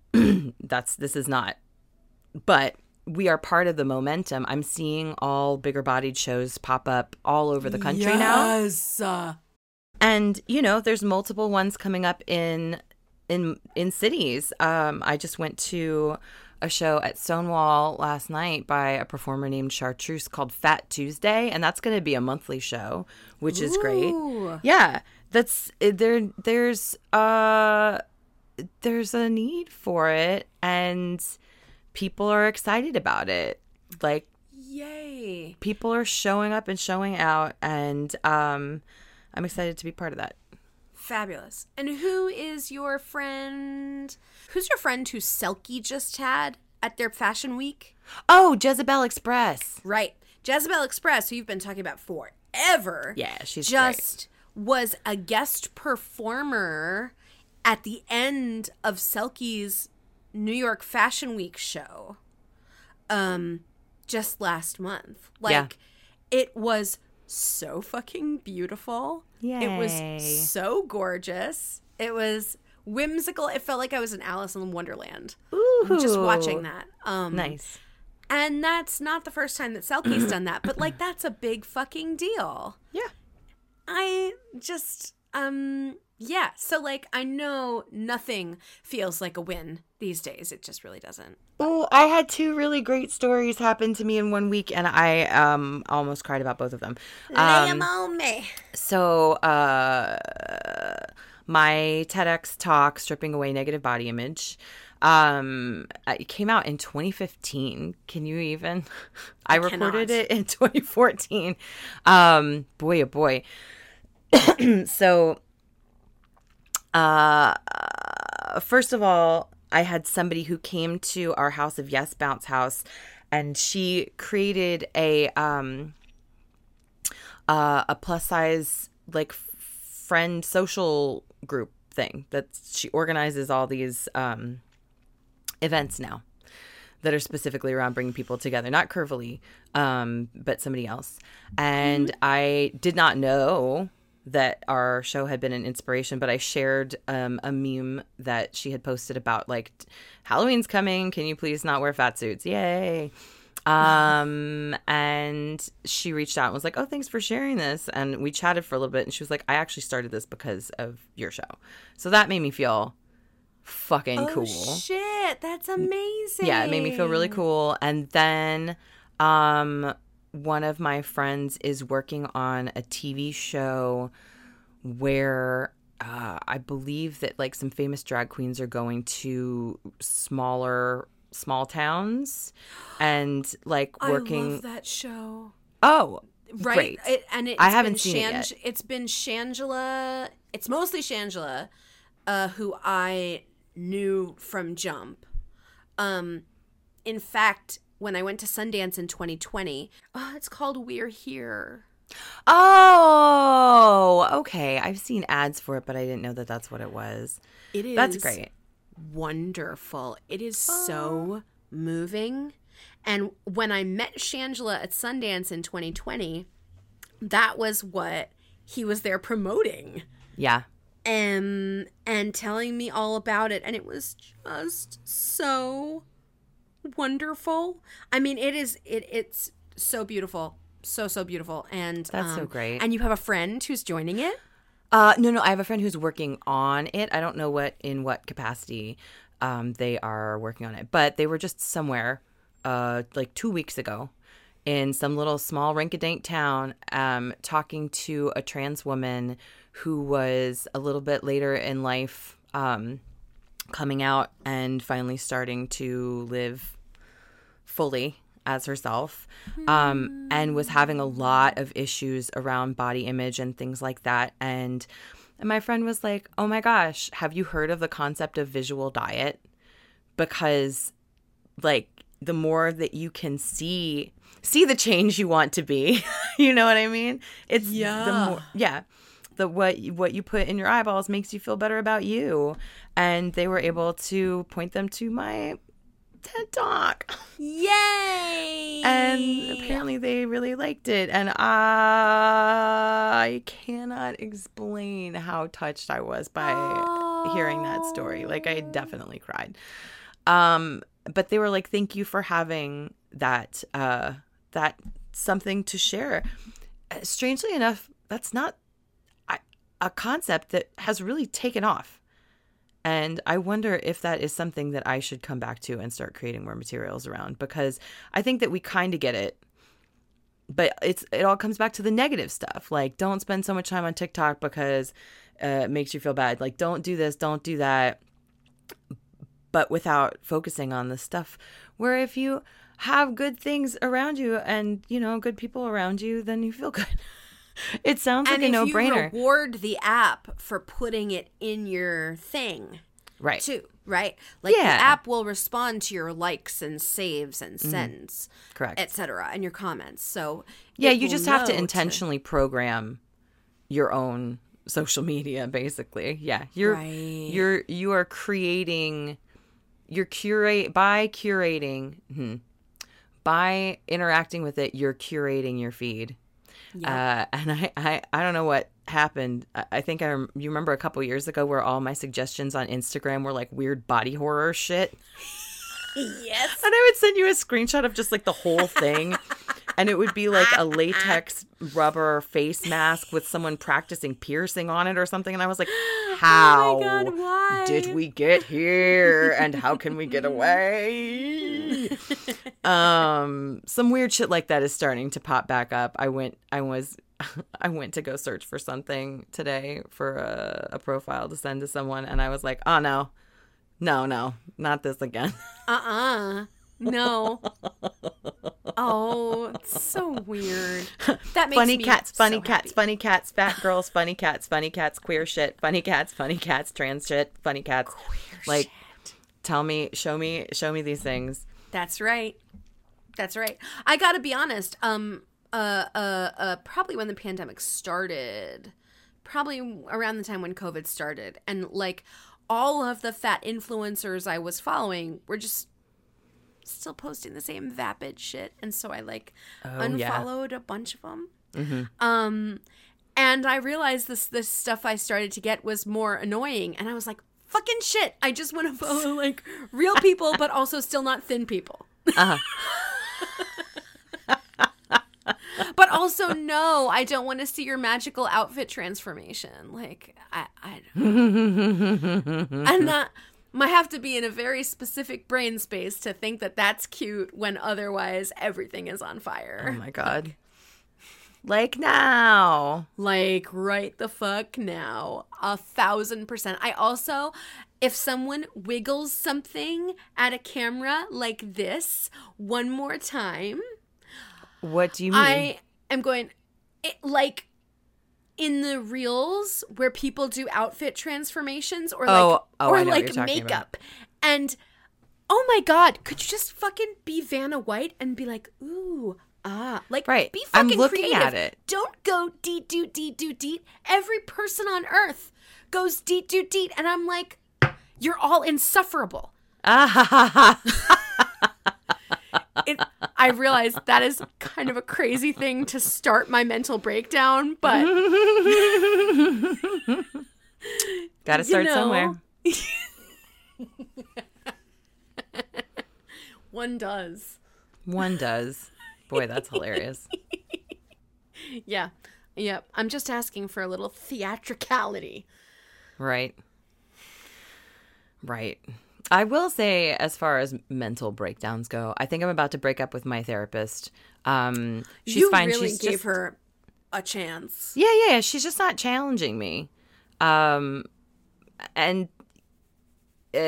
[SPEAKER 2] that's this is not, but we are part of the momentum. I'm seeing all bigger bodied shows pop up all over the country now.
[SPEAKER 1] Yes.
[SPEAKER 2] And, you know, there's multiple ones coming up in in in cities. Um, I just went to a show at Stonewall last night by a performer named Chartreuse called Fat Tuesday, and that's going to be a monthly show, which is great.
[SPEAKER 1] Ooh.
[SPEAKER 2] Yeah, that's there. There's uh, there's a need for it, and people are excited about it. Like,
[SPEAKER 1] yay!
[SPEAKER 2] People are showing up and showing out, and um, I'm excited to be part of that.
[SPEAKER 1] Fabulous. And who is your friend? Who's your friend who Selkie just had at their fashion week?
[SPEAKER 2] Oh, Jezebel Express.
[SPEAKER 1] Right. Jezebel Express, who you've been talking about forever.
[SPEAKER 2] Yeah, she's
[SPEAKER 1] just great. Was a guest performer at the end of Selkie's New York Fashion Week show. Um, just last month. Like,
[SPEAKER 2] yeah.
[SPEAKER 1] It was so fucking beautiful.
[SPEAKER 2] Yay.
[SPEAKER 1] It was so gorgeous. It was whimsical. It felt like I was in Alice in Wonderland.
[SPEAKER 2] Ooh.
[SPEAKER 1] Just watching that. Um,
[SPEAKER 2] nice.
[SPEAKER 1] And that's not the first time that Selkie's done that, but like that's a big fucking deal.
[SPEAKER 2] Yeah.
[SPEAKER 1] I just um yeah, so like I know nothing feels like a win these days. It just really doesn't.
[SPEAKER 2] Oh, I had two really great stories happen to me in one week, and I um almost cried about both of them.
[SPEAKER 1] Lay
[SPEAKER 2] Um,
[SPEAKER 1] 'em on me.
[SPEAKER 2] so, uh, my TEDx talk, Stripping Away Negative Body Image, um, it came out in twenty fifteen. Can you even? I, I recorded it in twenty fourteen. Um, boy, oh boy. so, uh, first of all, I had somebody who came to our House of Yes bounce house, and she created a um uh, a plus size like friend social group thing that she organizes all these um events now that are specifically around bringing people together, not Curvily, um, but somebody else. And mm-hmm. I did not know that our show had been an inspiration, but I shared um, a meme that she had posted about like, Halloween's coming. Can you please not wear fat suits? Yay. Um, and she reached out and was like, oh, thanks for sharing this. And we chatted for a little bit, and she was like, I actually started this because of your show. So that made me feel fucking
[SPEAKER 1] oh,
[SPEAKER 2] cool.
[SPEAKER 1] Shit, that's amazing.
[SPEAKER 2] Yeah, it made me feel really cool. And then um one of my friends is working on a T V show where uh, I believe that like some famous drag queens are going to smaller small towns and like working.
[SPEAKER 1] I love that show.
[SPEAKER 2] Oh,
[SPEAKER 1] right.
[SPEAKER 2] Great.
[SPEAKER 1] It, and it's
[SPEAKER 2] I haven't
[SPEAKER 1] been
[SPEAKER 2] seen
[SPEAKER 1] Shan-
[SPEAKER 2] it yet.
[SPEAKER 1] It's been Shangela. It's mostly Shangela, uh, who I knew from Jump. Um, in fact, when I went to Sundance in twenty twenty, oh, it's called We're Here.
[SPEAKER 2] Oh, okay. I've seen ads for it, but I didn't know that that's what it was.
[SPEAKER 1] It is.
[SPEAKER 2] That's great.
[SPEAKER 1] Wonderful. It is
[SPEAKER 2] Oh.
[SPEAKER 1] so moving. And when I met Shangela at Sundance in twenty twenty, that was what he was there promoting.
[SPEAKER 2] Yeah.
[SPEAKER 1] And, and telling me all about it. And it was just so wonderful. I mean, it is, it it's so beautiful. So, so beautiful. And
[SPEAKER 2] That's
[SPEAKER 1] um,
[SPEAKER 2] so great.
[SPEAKER 1] And you have a friend who's joining it?
[SPEAKER 2] Uh, no, no. I have a friend who's working on it. I don't know what in what capacity um, they are working on it, but they were just somewhere uh, like two weeks ago in some little small rinky-dink town um, talking to a trans woman who was a little bit later in life um, coming out and finally starting to live fully as herself, um, and was having a lot of issues around body image and things like that. And, and my friend was like, oh my gosh, have you heard of the concept of visual diet? Because like the more that you can see, see the change you want to be, you know what I mean? It's
[SPEAKER 1] Yeah.
[SPEAKER 2] the more, yeah. The what what you put in your eyeballs makes you feel better about you. And they were able to point them to my TED Talk.
[SPEAKER 1] Yay!
[SPEAKER 2] And apparently they really liked it. And I cannot explain how touched I was by
[SPEAKER 1] oh.
[SPEAKER 2] hearing that story. Like, I definitely cried. Um, but they were like, thank you for having that, uh, that something to share. Strangely enough, that's not a, a concept that has really taken off. And I wonder if that is something that I should come back to and start creating more materials around, because I think that we kind of get it. But it's it all comes back to the negative stuff. Like, don't spend so much time on TikTok because uh, it makes you feel bad. Like, don't do this, don't do that. But without focusing on the stuff where if you have good things around you and, you know, good people around you, then you feel good. It sounds
[SPEAKER 1] and
[SPEAKER 2] like a
[SPEAKER 1] if
[SPEAKER 2] no-brainer.
[SPEAKER 1] you reward the app for putting it in your thing,
[SPEAKER 2] right?
[SPEAKER 1] Too right. Like
[SPEAKER 2] yeah.
[SPEAKER 1] the app will respond to your likes and saves and sends,
[SPEAKER 2] mm-hmm. correct,
[SPEAKER 1] et cetera, and your comments. So
[SPEAKER 2] yeah, you just have to intentionally to... program your own social media, basically. Yeah, you're
[SPEAKER 1] right.
[SPEAKER 2] you're you are creating. You're curate by curating, hmm, by interacting with it. You're curating your feed. Yeah. Uh, and I, I, I don't know what happened. I, I think I rem- you remember a couple years ago where all my suggestions on Instagram were like weird body horror shit.
[SPEAKER 1] Yes.
[SPEAKER 2] And I would send you a screenshot of just like the whole thing. And it would be like a latex rubber face mask with someone practicing piercing on it or something. And I was like, how
[SPEAKER 1] oh my God, why?
[SPEAKER 2] did we get here? And how can we get away? um, some weird shit like that is starting to pop back up. I went, I was, I went to go search for something today for a, a profile to send to someone. And I was like, oh no, no, no, not this again.
[SPEAKER 1] Uh-uh. No. Oh, it's so weird. That makes
[SPEAKER 2] funny
[SPEAKER 1] me
[SPEAKER 2] cats, funny
[SPEAKER 1] so
[SPEAKER 2] cats,
[SPEAKER 1] happy.
[SPEAKER 2] funny cats, fat girls, funny cats, funny cats, queer shit, funny cats, funny cats, trans shit, funny cats.
[SPEAKER 1] Queer
[SPEAKER 2] like,
[SPEAKER 1] shit.
[SPEAKER 2] Tell me, show me, show me these things.
[SPEAKER 1] That's right. That's right. I gotta be honest. Um. Uh. Uh. uh probably when the pandemic started, probably around the time when COVID started, and like all of the fat influencers I was following were just still posting the same vapid shit, and so I like
[SPEAKER 2] oh,
[SPEAKER 1] unfollowed
[SPEAKER 2] yeah.
[SPEAKER 1] a bunch of them.
[SPEAKER 2] Mm-hmm.
[SPEAKER 1] Um, and I realized this this stuff I started to get was more annoying, and I was like, "Fucking shit! I just want to follow like real people, but also still not thin people."
[SPEAKER 2] Uh-huh.
[SPEAKER 1] But also, no, I don't want to see your magical outfit transformation. Like, I, I don't. I'm not. I have to be in a very specific brain space to think that that's cute when otherwise everything is on fire.
[SPEAKER 2] Oh my God. Like now.
[SPEAKER 1] Like right the fuck now. A thousand percent. I also, if someone wiggles something at a camera like this one more time.
[SPEAKER 2] What do you mean?
[SPEAKER 1] I am going, it, like, in the reels where people do outfit transformations or like,
[SPEAKER 2] oh, oh,
[SPEAKER 1] or
[SPEAKER 2] I know
[SPEAKER 1] like
[SPEAKER 2] what you're talking
[SPEAKER 1] makeup.
[SPEAKER 2] about.
[SPEAKER 1] And oh my God, could you just fucking be Vanna White and be like, ooh, ah, like,
[SPEAKER 2] right.
[SPEAKER 1] be fucking
[SPEAKER 2] I'm looking
[SPEAKER 1] creative.
[SPEAKER 2] at it.
[SPEAKER 1] Don't go deet, doot, deet, doot, deet. Every person on earth goes deet, doot, deet. And I'm like, you're all insufferable. It, I realize that is kind of a crazy thing to start my mental breakdown, but
[SPEAKER 2] gotta start
[SPEAKER 1] you know,
[SPEAKER 2] somewhere.
[SPEAKER 1] One does.
[SPEAKER 2] One does. Boy, that's hilarious.
[SPEAKER 1] Yeah. Yep. I'm just asking for a little theatricality.
[SPEAKER 2] Right. Right. I will say, as far as mental breakdowns go, I think I'm about to break up with my therapist. Um, she's
[SPEAKER 1] you
[SPEAKER 2] fine.
[SPEAKER 1] really
[SPEAKER 2] she's
[SPEAKER 1] gave
[SPEAKER 2] just,
[SPEAKER 1] her a chance.
[SPEAKER 2] Yeah, yeah. She's just not challenging me. Um, and uh,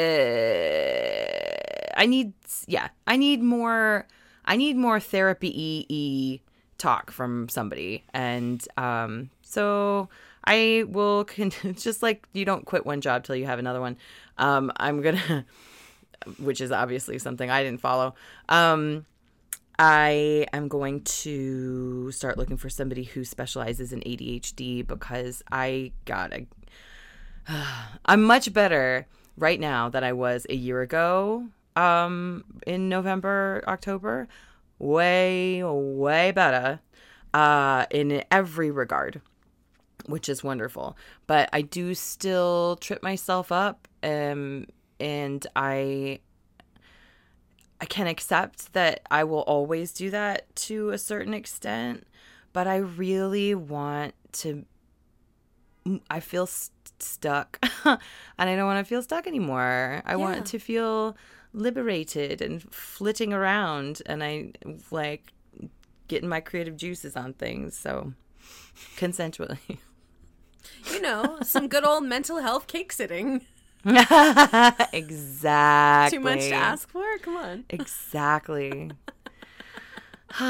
[SPEAKER 2] I need, yeah, I need more. I need more therapy-y talk from somebody, and um, so I will. Con- just like you don't quit one job till you have another one. Um, I'm gonna, which is obviously something I didn't follow. Um, I am going to start looking for somebody who specializes in A D H D because I got a, I'm much better right now than I was a year ago. Um, in November, October, way, way better, uh, in every regard, which is wonderful. But I do still trip myself up. Um, and I, can accept that I will always do that to a certain extent, but I really want to, I feel st- stuck and I don't want to feel stuck anymore. I yeah. want to feel liberated and flitting around, and I like getting my creative juices on things. So consensually.
[SPEAKER 1] You know, some good old mental health cake sitting.
[SPEAKER 2] Exactly.
[SPEAKER 1] Too much to ask for? Come on.
[SPEAKER 2] Exactly.
[SPEAKER 1] Good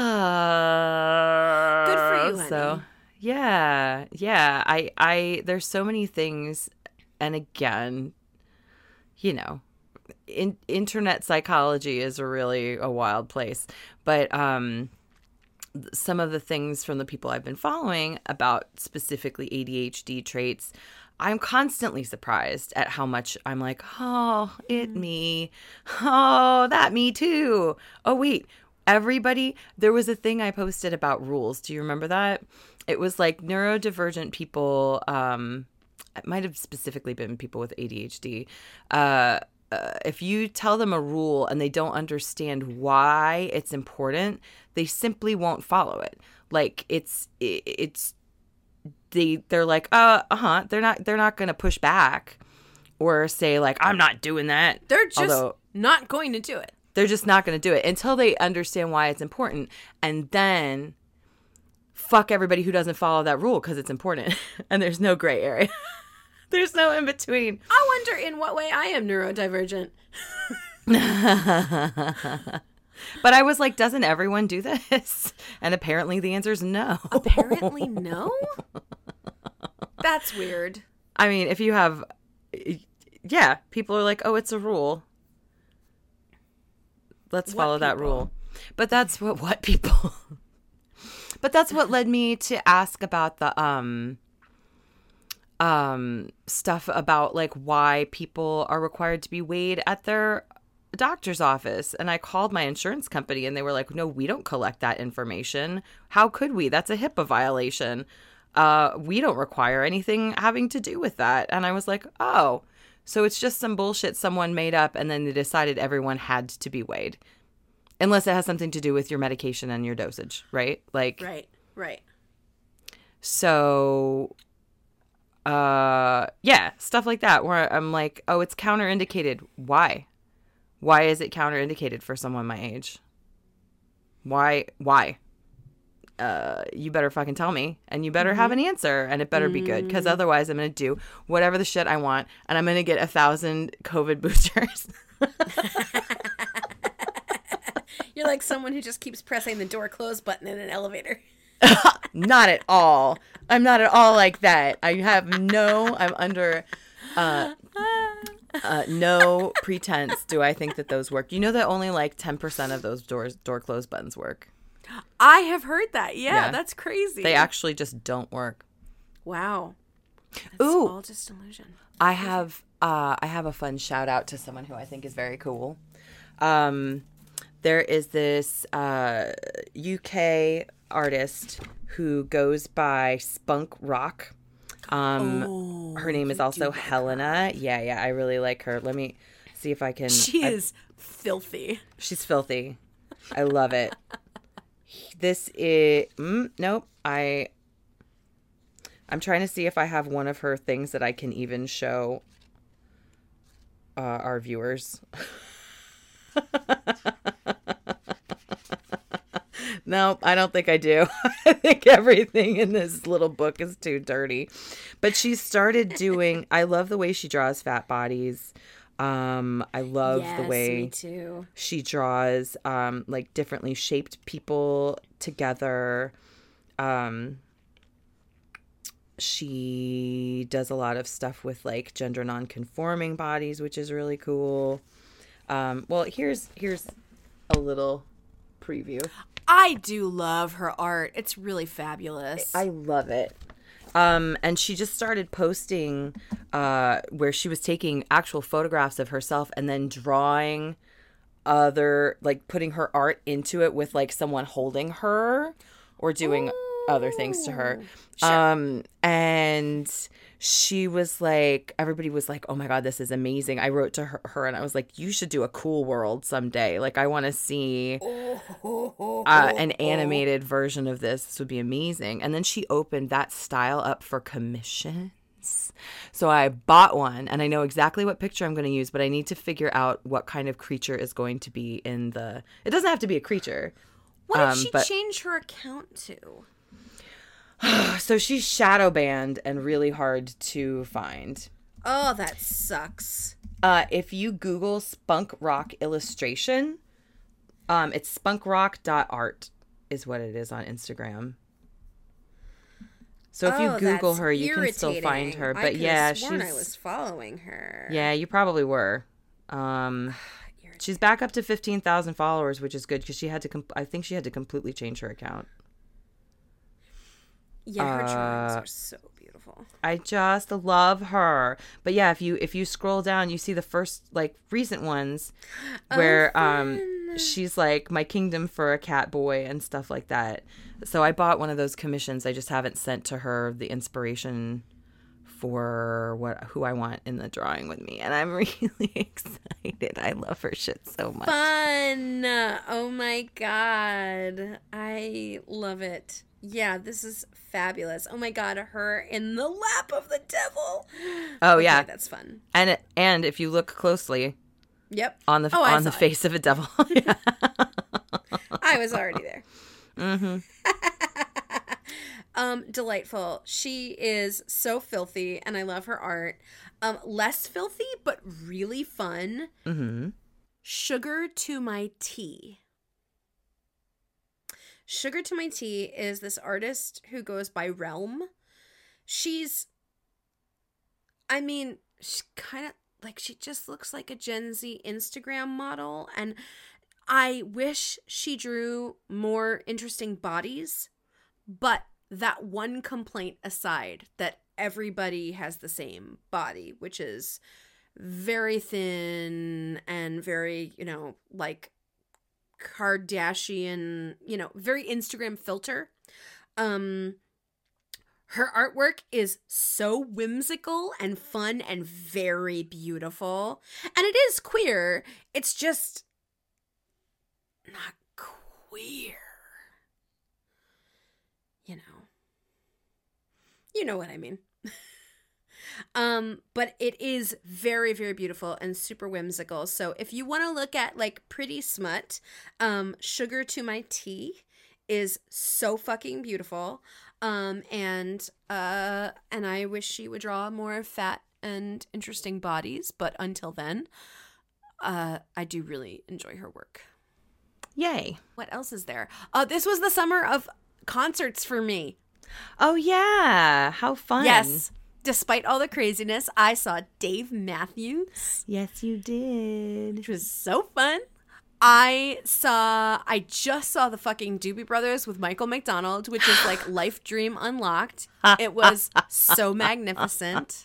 [SPEAKER 1] for you, honey.
[SPEAKER 2] So, yeah. Yeah. I, I, there's so many things. And again, you know, in, internet psychology is really a wild place. But, um, some of the things from the people I've been following about specifically A D H D traits, I'm constantly surprised at how much I'm like, oh, it me. Oh, that me too. Oh, wait, everybody. There was a thing I posted about rules. Do you remember that? It was like neurodivergent people. Um, it might have specifically been people with A D H D. Uh, uh, if you tell them a rule and they don't understand why it's important, they simply won't follow it. Like it's, it, it's, they, they're like, uh, uh-huh. They're not, they're not going to push back or say like, I'm not doing that.
[SPEAKER 1] They're just
[SPEAKER 2] Although,
[SPEAKER 1] not going to do it.
[SPEAKER 2] They're just not going to do it until they understand why it's important. And then fuck everybody who doesn't follow that rule because it's important. And there's no gray area. There's no in between.
[SPEAKER 1] I wonder in what way I am neurodivergent.
[SPEAKER 2] But I was like, doesn't everyone do this? And apparently the answer is no.
[SPEAKER 1] Apparently no? That's weird.
[SPEAKER 2] I mean, if you have, yeah, people are like, oh, it's a rule. Let's
[SPEAKER 1] What
[SPEAKER 2] follow that
[SPEAKER 1] people?
[SPEAKER 2] rule. But that's what, what people. But that's what led me to ask about the, um, um, stuff about like why people are required to be weighed at their doctor's office. And I called my insurance company and they were like, no, we don't collect that information. How could we? That's a HIPAA violation. Uh, we don't require anything having to do with that. And I was like, oh, so it's just some bullshit someone made up and then they decided everyone had to be weighed. Unless it has something to do with your medication and your dosage, right? Like,
[SPEAKER 1] Right, right.
[SPEAKER 2] So, uh, yeah, stuff like that where I'm like, oh, it's counterindicated. Why? Why is it counterindicated for someone my age? Why? Why? Uh, you better fucking tell me, and you better mm-hmm. have an answer, and it better mm-hmm. be good, because otherwise I'm going to do whatever the shit I want, and I'm going to get a thousand COVID boosters.
[SPEAKER 1] You're like someone who just keeps pressing the door close button in an elevator.
[SPEAKER 2] Not at all. I'm not at all like that. I have no, I'm under uh, uh, no pretense do I think that those work. You know that only like ten percent of those doors, door close buttons work.
[SPEAKER 1] I have heard that. Yeah,
[SPEAKER 2] Yeah.
[SPEAKER 1] that's crazy.
[SPEAKER 2] They actually just don't work.
[SPEAKER 1] Wow. That's
[SPEAKER 2] Ooh.
[SPEAKER 1] all just illusion.
[SPEAKER 2] I have uh, I have a fun shout out to someone who I think is very cool. Um, there is this uh, U K artist who goes by Spunk Rock. Um,
[SPEAKER 1] Oh,
[SPEAKER 2] her name is
[SPEAKER 1] you
[SPEAKER 2] also
[SPEAKER 1] do like
[SPEAKER 2] Helena. Yeah, yeah, I really like her. Let me see if I can.
[SPEAKER 1] She
[SPEAKER 2] I-
[SPEAKER 1] is filthy.
[SPEAKER 2] She's filthy. I love it. This is mm, nope. I I'm trying to see if I have one of her things that I can even show uh, our viewers. No, I don't think I do. I think everything in this little book is too dirty. But she started doing, I love the way she draws fat bodies. Um, I love
[SPEAKER 1] yes,
[SPEAKER 2] the way
[SPEAKER 1] me too.
[SPEAKER 2] she draws um, like differently shaped people together. Um, she does a lot of stuff with like gender non-conforming bodies, which is really cool. Um, well, here's here's a little preview.
[SPEAKER 1] I do love her art. It's really fabulous.
[SPEAKER 2] I love it. Um, and she just started posting uh, where she was taking actual photographs of herself and then drawing other, like putting her art into it with like someone holding her or doing other things to her.
[SPEAKER 1] Sure.
[SPEAKER 2] Um, and she was like, everybody was like, oh my God, this is amazing. I wrote to her, her and I was like, you should do a Cool World someday. Like, I want to see uh, an animated version of this. This would be amazing. And then she opened that style up for commission. So I bought one, and I know exactly what picture I'm going to use, but I need to figure out what kind of creature is going to be in the... It doesn't have to be a creature.
[SPEAKER 1] What did
[SPEAKER 2] um,
[SPEAKER 1] she
[SPEAKER 2] but...
[SPEAKER 1] change her account to?
[SPEAKER 2] So she's shadow banned and really hard to find.
[SPEAKER 1] Oh, that sucks.
[SPEAKER 2] Uh, if you Google Spunk Rock illustration, um, it's spunkrock dot art is what it is on Instagram. So if
[SPEAKER 1] oh,
[SPEAKER 2] you Google
[SPEAKER 1] that's
[SPEAKER 2] her, you can still find
[SPEAKER 1] irritating.
[SPEAKER 2] her.
[SPEAKER 1] I
[SPEAKER 2] But
[SPEAKER 1] could've
[SPEAKER 2] yeah,
[SPEAKER 1] sworn
[SPEAKER 2] she's.
[SPEAKER 1] I was following her.
[SPEAKER 2] Yeah, you probably were. Um, she's back up to fifteen thousand followers, which is good because she had to. Comp- I think she had to completely change her account.
[SPEAKER 1] Yeah, her
[SPEAKER 2] uh,
[SPEAKER 1] drawings are so beautiful.
[SPEAKER 2] I just love her. But yeah, if you if you scroll down, you see the first like recent ones where
[SPEAKER 1] oh,
[SPEAKER 2] um she's like my kingdom for a cat boy and stuff like that. So I bought one of those commissions. I just haven't sent to her the inspiration for what who I want in the drawing with me, and I'm really excited. I love her shit so much.
[SPEAKER 1] Fun. Oh my God. I love it. Yeah, this is fabulous. Oh my God, her in the lap of the devil.
[SPEAKER 2] Oh
[SPEAKER 1] okay,
[SPEAKER 2] yeah,
[SPEAKER 1] that's fun.
[SPEAKER 2] And it, and if you look closely,
[SPEAKER 1] yep,
[SPEAKER 2] on the
[SPEAKER 1] oh,
[SPEAKER 2] on the face
[SPEAKER 1] it.
[SPEAKER 2] of a devil.
[SPEAKER 1] I was already there.
[SPEAKER 2] Mm-hmm.
[SPEAKER 1] um, delightful. She is so filthy, and I love her art. Um, less filthy, but really fun.
[SPEAKER 2] Mm-hmm.
[SPEAKER 1] Sugar to My Tea. Sugar to My Tea is this artist who goes by Realm. She's, I mean, she kind of, like, she just looks like a Gen Z Instagram model. And I wish she drew more interesting bodies. But that one complaint aside, that everybody has the same body, which is very thin and very, you know, like, Kardashian, you know, very Instagram filter. Um, her artwork is so whimsical and fun and very beautiful. And it is queer. It's just not queer. You know. You know what I mean. Um, but it is very, very beautiful and super whimsical. So if you want to look at like pretty smut, um, Sugar to My Tea is so fucking beautiful. Um, and, uh, and I wish she would draw more fat and interesting bodies. But until then, uh, I do really enjoy her work.
[SPEAKER 2] Yay.
[SPEAKER 1] What else is there? Uh, this was the summer of concerts for me.
[SPEAKER 2] Oh yeah. How fun.
[SPEAKER 1] Yes. Despite all the craziness, I saw Dave Matthews.
[SPEAKER 2] Yes, you did.
[SPEAKER 1] Which was so fun. I saw, I just saw the fucking Doobie Brothers with Michael McDonald, which is like life dream unlocked. It was so magnificent.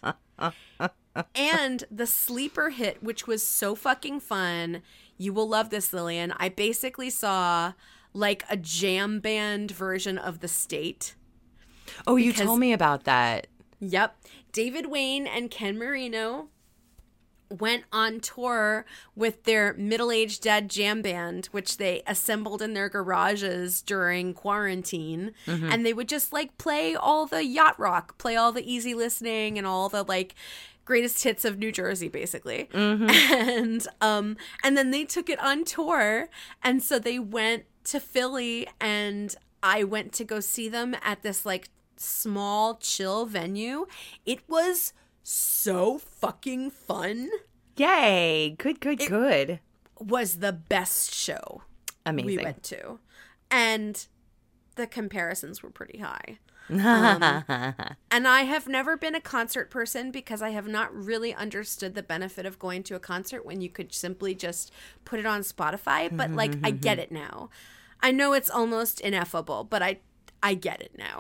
[SPEAKER 1] And the sleeper hit, which was so fucking fun. You will love this, Lillian. I basically saw like a jam band version of The State.
[SPEAKER 2] Oh, you told me about that.
[SPEAKER 1] Yep. David Wayne and Ken Marino went on tour with their middle-aged dad jam band, which they assembled in their garages during quarantine. Mm-hmm. And they would just like play all the yacht rock, play all the easy listening and all the like greatest hits of New Jersey, basically. Mm-hmm. And um, and then they took it on tour. And so they went to Philly, and I went to go see them at this like small chill venue. It was so fucking fun.
[SPEAKER 2] Yay. Good, good,
[SPEAKER 1] it
[SPEAKER 2] good.
[SPEAKER 1] Was the best show
[SPEAKER 2] Amazing.
[SPEAKER 1] we went to. And the comparisons were pretty high. Um, and I have never been a concert person because I have not really understood the benefit of going to a concert when you could simply just put it on Spotify. But like, I get it now. I know it's almost ineffable, but I I get it now.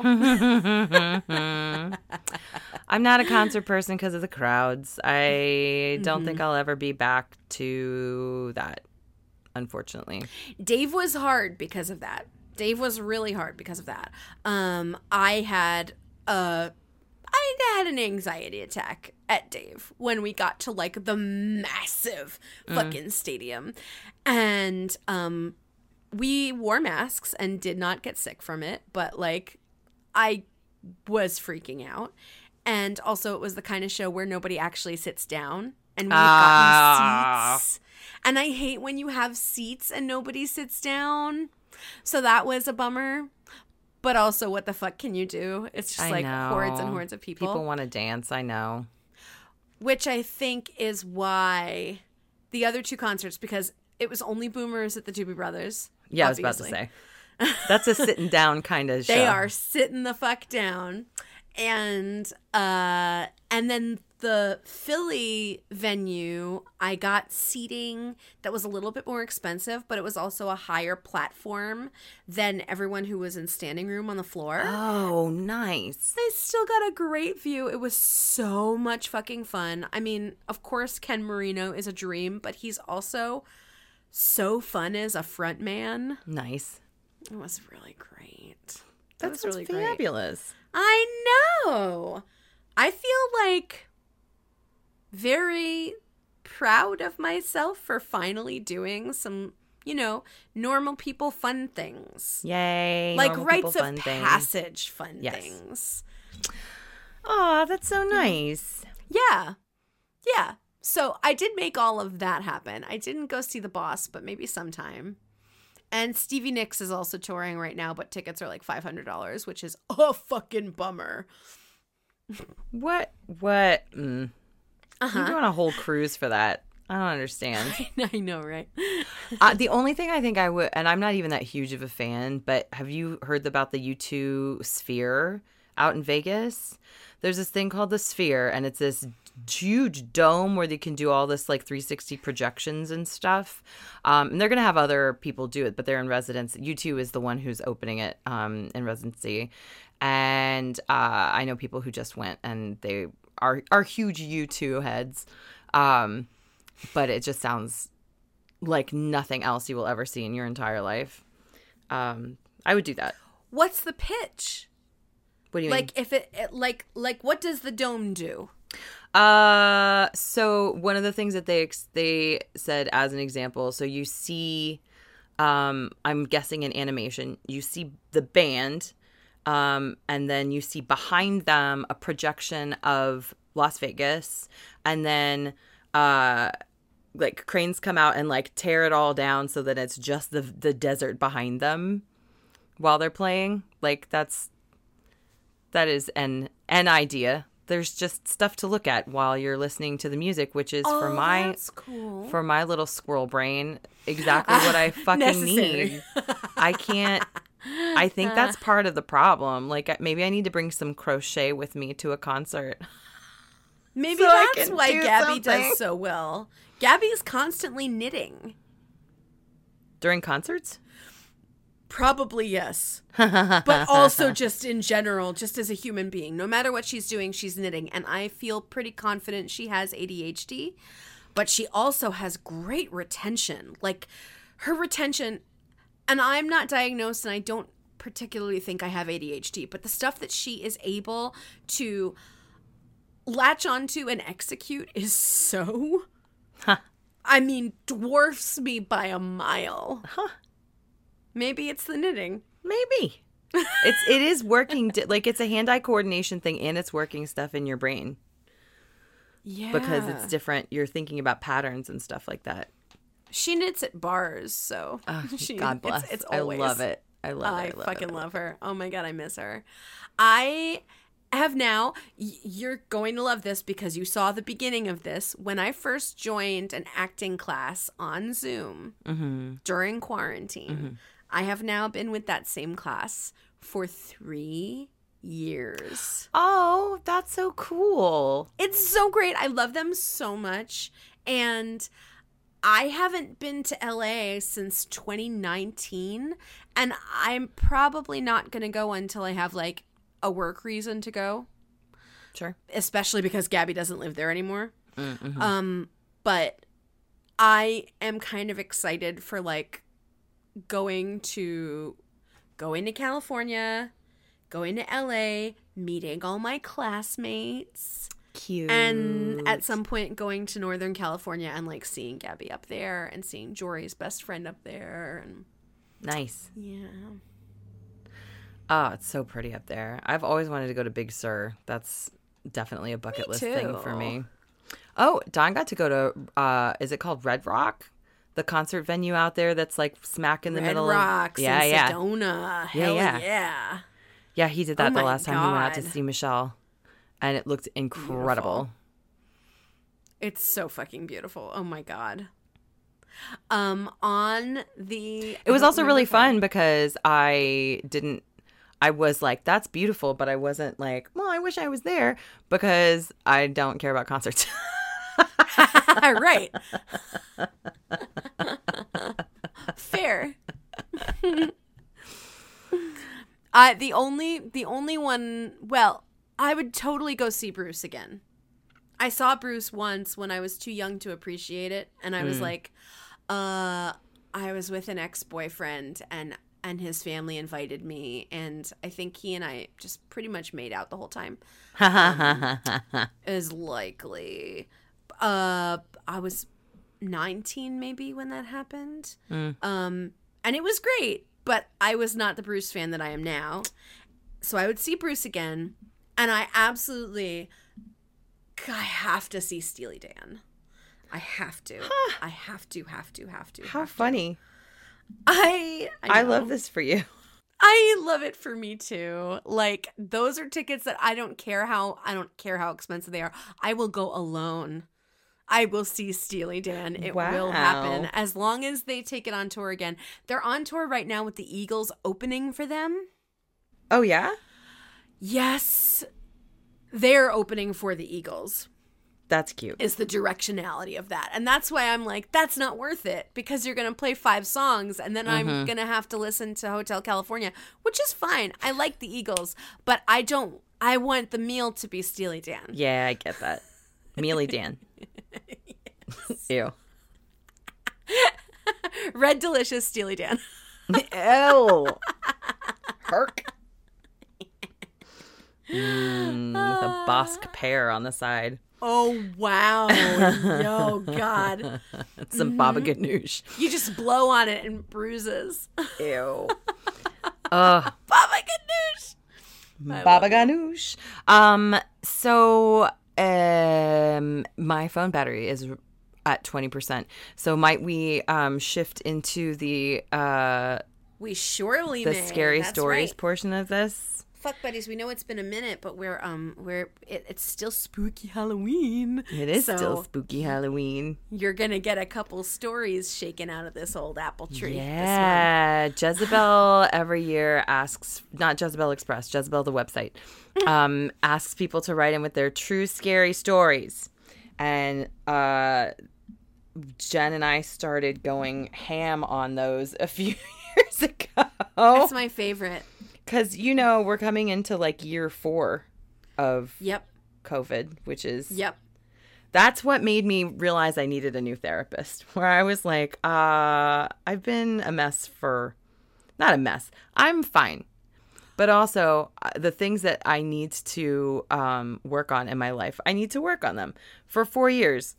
[SPEAKER 2] I'm not a concert person because of the crowds. I don't mm-hmm. think I'll ever be back to that, unfortunately.
[SPEAKER 1] Dave was hard because of that. Dave was really hard because of that. Um, I had a, I had an anxiety attack at Dave when we got to like the massive fucking mm. stadium, and um, we wore masks and did not get sick from it. But like, I was freaking out, and also it was the kind of show where nobody actually sits down, and we've
[SPEAKER 2] Ah.
[SPEAKER 1] gotten seats, and I hate when you have seats and nobody sits down. So that was a bummer. But also, what the fuck can you do? It's just
[SPEAKER 2] I
[SPEAKER 1] like
[SPEAKER 2] know.
[SPEAKER 1] hordes and hordes of people.
[SPEAKER 2] People want to dance, I know.
[SPEAKER 1] Which I think is why the other two concerts, because it was only boomers at the Doobie Brothers.
[SPEAKER 2] Yeah,
[SPEAKER 1] obviously.
[SPEAKER 2] I was about to say. That's a sitting down kind of show.
[SPEAKER 1] They are sitting the fuck down. And uh, and then the Philly venue, I got seating that was a little bit more expensive, but it was also a higher platform than everyone who was in standing room on the floor.
[SPEAKER 2] Oh, nice.
[SPEAKER 1] I still got a great view. It was so much fucking fun. I mean, of course, Ken Marino is a dream, but he's also so fun as a front man.
[SPEAKER 2] Nice.
[SPEAKER 1] It was really great.
[SPEAKER 2] That
[SPEAKER 1] was
[SPEAKER 2] sounds
[SPEAKER 1] really great.
[SPEAKER 2] fabulous.
[SPEAKER 1] I know. I feel like very proud of myself for finally doing some, you know, normal people fun things.
[SPEAKER 2] Yay.
[SPEAKER 1] Like rites of
[SPEAKER 2] fun
[SPEAKER 1] passage fun
[SPEAKER 2] yes.
[SPEAKER 1] things.
[SPEAKER 2] Oh, that's so nice.
[SPEAKER 1] Yeah. Yeah. So I did make all of that happen. I didn't go see The Boss, but maybe sometime. And Stevie Nicks is also touring right now, but tickets are like five hundred dollars, which is a fucking bummer.
[SPEAKER 2] What? What? Mm.
[SPEAKER 1] Uh-huh.
[SPEAKER 2] You go on a whole cruise for that. I don't understand.
[SPEAKER 1] I know, right?
[SPEAKER 2] uh, the only thing I think I would, and I'm not even that huge of a fan, but have you heard about the U two Sphere out in Vegas? There's this thing called the Sphere, and it's this huge dome where they can do all this like three sixty projections and stuff. Um, and they're going to have other people do it, but they're in residence. U two is the one who's opening it um, in residency. And uh, I know people who just went, and they are, are huge U two heads. Um, but it just sounds like nothing else you will ever see in your entire life. Um, I would do that.
[SPEAKER 1] What's the pitch?
[SPEAKER 2] What do you
[SPEAKER 1] like
[SPEAKER 2] mean?
[SPEAKER 1] if it, it like like what does the dome do?
[SPEAKER 2] Uh, so one of the things that they ex- they said as an example, so you see, um, I'm guessing in animation, you see the band, um, and then you see behind them a projection of Las Vegas, and then uh, like cranes come out and like tear it all down so that it's just the the desert behind them while they're playing. Like that's that is an an idea. There's just stuff to look at while you're listening to the music, which is
[SPEAKER 1] oh,
[SPEAKER 2] for my
[SPEAKER 1] that's cool.
[SPEAKER 2] for my little squirrel brain exactly what I fucking need. I can't. I think that's part of the problem. Like maybe I need to bring some crochet with me to a concert.
[SPEAKER 1] Maybe
[SPEAKER 2] so
[SPEAKER 1] that's why Gabby
[SPEAKER 2] something.
[SPEAKER 1] does so well. Gabby's constantly knitting.
[SPEAKER 2] During concerts?
[SPEAKER 1] Probably yes. But also just in general, just as a human being. No matter what she's doing, she's knitting. And I feel pretty confident she has A D H D. But she also has great retention. Like her retention, and I'm not diagnosed and I don't particularly think I have A D H D. But the stuff that she is able to latch onto and execute is so,
[SPEAKER 2] huh.
[SPEAKER 1] I mean, dwarfs me by a mile.
[SPEAKER 2] Huh.
[SPEAKER 1] Maybe it's the knitting.
[SPEAKER 2] Maybe. It's it is working di- like it's a hand-eye coordination thing and it's working stuff in your brain.
[SPEAKER 1] Yeah.
[SPEAKER 2] Because it's different. You're thinking about patterns and stuff like that.
[SPEAKER 1] She knits at bars, so
[SPEAKER 2] Oh,
[SPEAKER 1] she,
[SPEAKER 2] God bless.
[SPEAKER 1] It's, it's always,
[SPEAKER 2] I love it. I love
[SPEAKER 1] I
[SPEAKER 2] it. I love
[SPEAKER 1] fucking
[SPEAKER 2] it.
[SPEAKER 1] love her. Oh my God, I miss her. I have now, y- you're going to love this because you saw the beginning of this. When I first joined an acting class on Zoom
[SPEAKER 2] mm-hmm.
[SPEAKER 1] during quarantine,
[SPEAKER 2] Mm-hmm.
[SPEAKER 1] I have now been with that same class for three years.
[SPEAKER 2] Oh, that's so cool.
[SPEAKER 1] It's so great. I love them so much. And I haven't been to L A since twenty nineteen. And I'm probably not going to go until I have like a work reason to go.
[SPEAKER 2] Sure.
[SPEAKER 1] Especially because Gabby doesn't live there anymore.
[SPEAKER 2] Mm-hmm.
[SPEAKER 1] Um, but I am kind of excited for like going to going to California, going to L A, meeting all my classmates.
[SPEAKER 2] Cute.
[SPEAKER 1] And at some point going to Northern California and like seeing Gabby up there and seeing Jory's best friend up there. And
[SPEAKER 2] nice.
[SPEAKER 1] Yeah.
[SPEAKER 2] Oh, it's so pretty up there. I've always wanted to go to Big Sur. That's definitely a bucket
[SPEAKER 1] Me
[SPEAKER 2] list
[SPEAKER 1] too.
[SPEAKER 2] thing for me. Oh, Dawn got to go to, uh, is it called Red Rock? The concert venue out there that's like smack in the
[SPEAKER 1] Red
[SPEAKER 2] middle
[SPEAKER 1] Rocks
[SPEAKER 2] of... Yeah,
[SPEAKER 1] in
[SPEAKER 2] yeah.
[SPEAKER 1] Sedona.
[SPEAKER 2] Yeah,
[SPEAKER 1] Hell
[SPEAKER 2] yeah.
[SPEAKER 1] yeah.
[SPEAKER 2] Yeah, he did that
[SPEAKER 1] Oh
[SPEAKER 2] the
[SPEAKER 1] my
[SPEAKER 2] last time he went out to
[SPEAKER 1] God.
[SPEAKER 2] see Michelle. And it looked incredible.
[SPEAKER 1] Beautiful. It's so fucking beautiful. Oh my God. Um, on the...
[SPEAKER 2] It was
[SPEAKER 1] I don't
[SPEAKER 2] also really
[SPEAKER 1] remember if I-
[SPEAKER 2] fun because I didn't... I was like, that's beautiful, but I wasn't like, well, I wish I was there because I don't care about concerts.
[SPEAKER 1] Right. Fair. uh, the only the only one, well, I would totally go see Bruce again. I saw Bruce once when I was too young to appreciate it, and I was
[SPEAKER 2] Mm.
[SPEAKER 1] like, uh, I was with an ex-boyfriend, and and his family invited me, and I think he and I just pretty much made out the whole time. Is likely. Uh, I was nineteen maybe when that happened.
[SPEAKER 2] Mm.
[SPEAKER 1] Um, and it was great, but I was not the Bruce fan that I am now. So I would see Bruce again, and I absolutely, I have to see Steely Dan. I have to. I have to, have to, have to.
[SPEAKER 2] How
[SPEAKER 1] have to.
[SPEAKER 2] funny.
[SPEAKER 1] I,
[SPEAKER 2] I,
[SPEAKER 1] I,
[SPEAKER 2] love
[SPEAKER 1] know.
[SPEAKER 2] this for you.
[SPEAKER 1] I love it for me too. Like, those are tickets that I don't care how I don't care how expensive they are. I will go alone. I will see Steely Dan. It
[SPEAKER 2] Wow.
[SPEAKER 1] will happen as long as they take it on tour again. They're on tour right now with the Eagles opening for them.
[SPEAKER 2] Oh, yeah?
[SPEAKER 1] Yes. They're opening for the Eagles.
[SPEAKER 2] That's cute.
[SPEAKER 1] Is the directionality of that. And that's why I'm like, that's not worth it, because you're going to play five songs and then
[SPEAKER 2] Mm-hmm.
[SPEAKER 1] I'm going to have to listen to Hotel California, which is fine. I like the Eagles, but I don't, I want the meal to be Steely Dan.
[SPEAKER 2] Yeah, I get that. Mealy Dan. Ew.
[SPEAKER 1] Red Delicious Steely Dan.
[SPEAKER 2] Ew. Herk. Mm, with a Bosque pear on the side.
[SPEAKER 1] Oh, wow. Yo, God.
[SPEAKER 2] Some baba ganoush.
[SPEAKER 1] You just blow on it and bruises.
[SPEAKER 2] Ew. Ugh.
[SPEAKER 1] Baba ganoush.
[SPEAKER 2] Baba ganoush. Um, so um my phone battery is at twenty percent. So might we um shift into the uh
[SPEAKER 1] We surely
[SPEAKER 2] the
[SPEAKER 1] may.
[SPEAKER 2] scary
[SPEAKER 1] That's
[SPEAKER 2] stories
[SPEAKER 1] right.
[SPEAKER 2] portion of this?
[SPEAKER 1] Fuck buddies, we know it's been a minute, but we're um we're it, it's still spooky Halloween.
[SPEAKER 2] It is
[SPEAKER 1] So
[SPEAKER 2] still spooky Halloween.
[SPEAKER 1] You're gonna get a couple stories shaken out of this old apple tree.
[SPEAKER 2] Yeah, Jezebel every year asks, not Jezebel Express, Jezebel the website, um, asks people to write in with their true scary stories. And uh, Jen and I started going ham on those a few years ago.
[SPEAKER 1] That's my favorite.
[SPEAKER 2] Because, you know, we're coming into like year four of
[SPEAKER 1] Yep.
[SPEAKER 2] COVID, which is...
[SPEAKER 1] Yep.
[SPEAKER 2] That's what made me realize I needed a new therapist, where I was like, uh, I've been a mess for, not a mess, I'm fine. But also uh, the things that I need to um, work on in my life, I need to work on them for four years.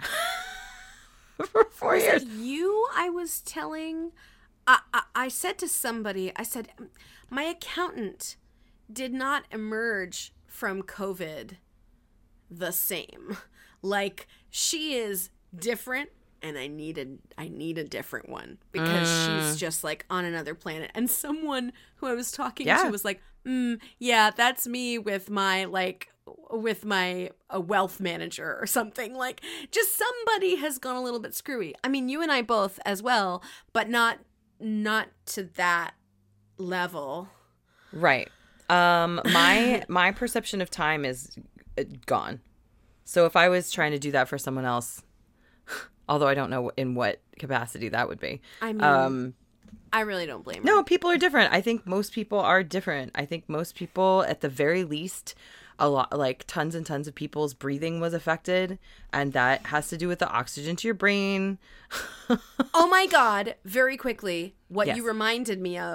[SPEAKER 2] for four
[SPEAKER 1] Was
[SPEAKER 2] years.
[SPEAKER 1] it you I was telling? I, I, I said to somebody, I said, my accountant did not emerge from COVID the same. Like, she is different, and I need a, I need a different one, because
[SPEAKER 2] Mm.
[SPEAKER 1] she's just like on another planet. And someone who I was talking
[SPEAKER 2] Yeah.
[SPEAKER 1] to was like, mm, yeah, that's me with my like with my a wealth manager or something. Like, just somebody has gone a little bit screwy. I mean, you and I both as well, but not not to that level.
[SPEAKER 2] Right. Um, my my perception of time is uh, gone. So if I was trying to do that for someone else, although I don't know in what capacity that would be.
[SPEAKER 1] I mean,
[SPEAKER 2] Um,
[SPEAKER 1] I really don't blame her.
[SPEAKER 2] no, people are different. I think most people are different. I think most people, at the very least, a lot, like tons and tons of people's breathing was affected, and that has to do with the oxygen to your brain.
[SPEAKER 1] Oh my God, very quickly, what
[SPEAKER 2] Yes.
[SPEAKER 1] you reminded me of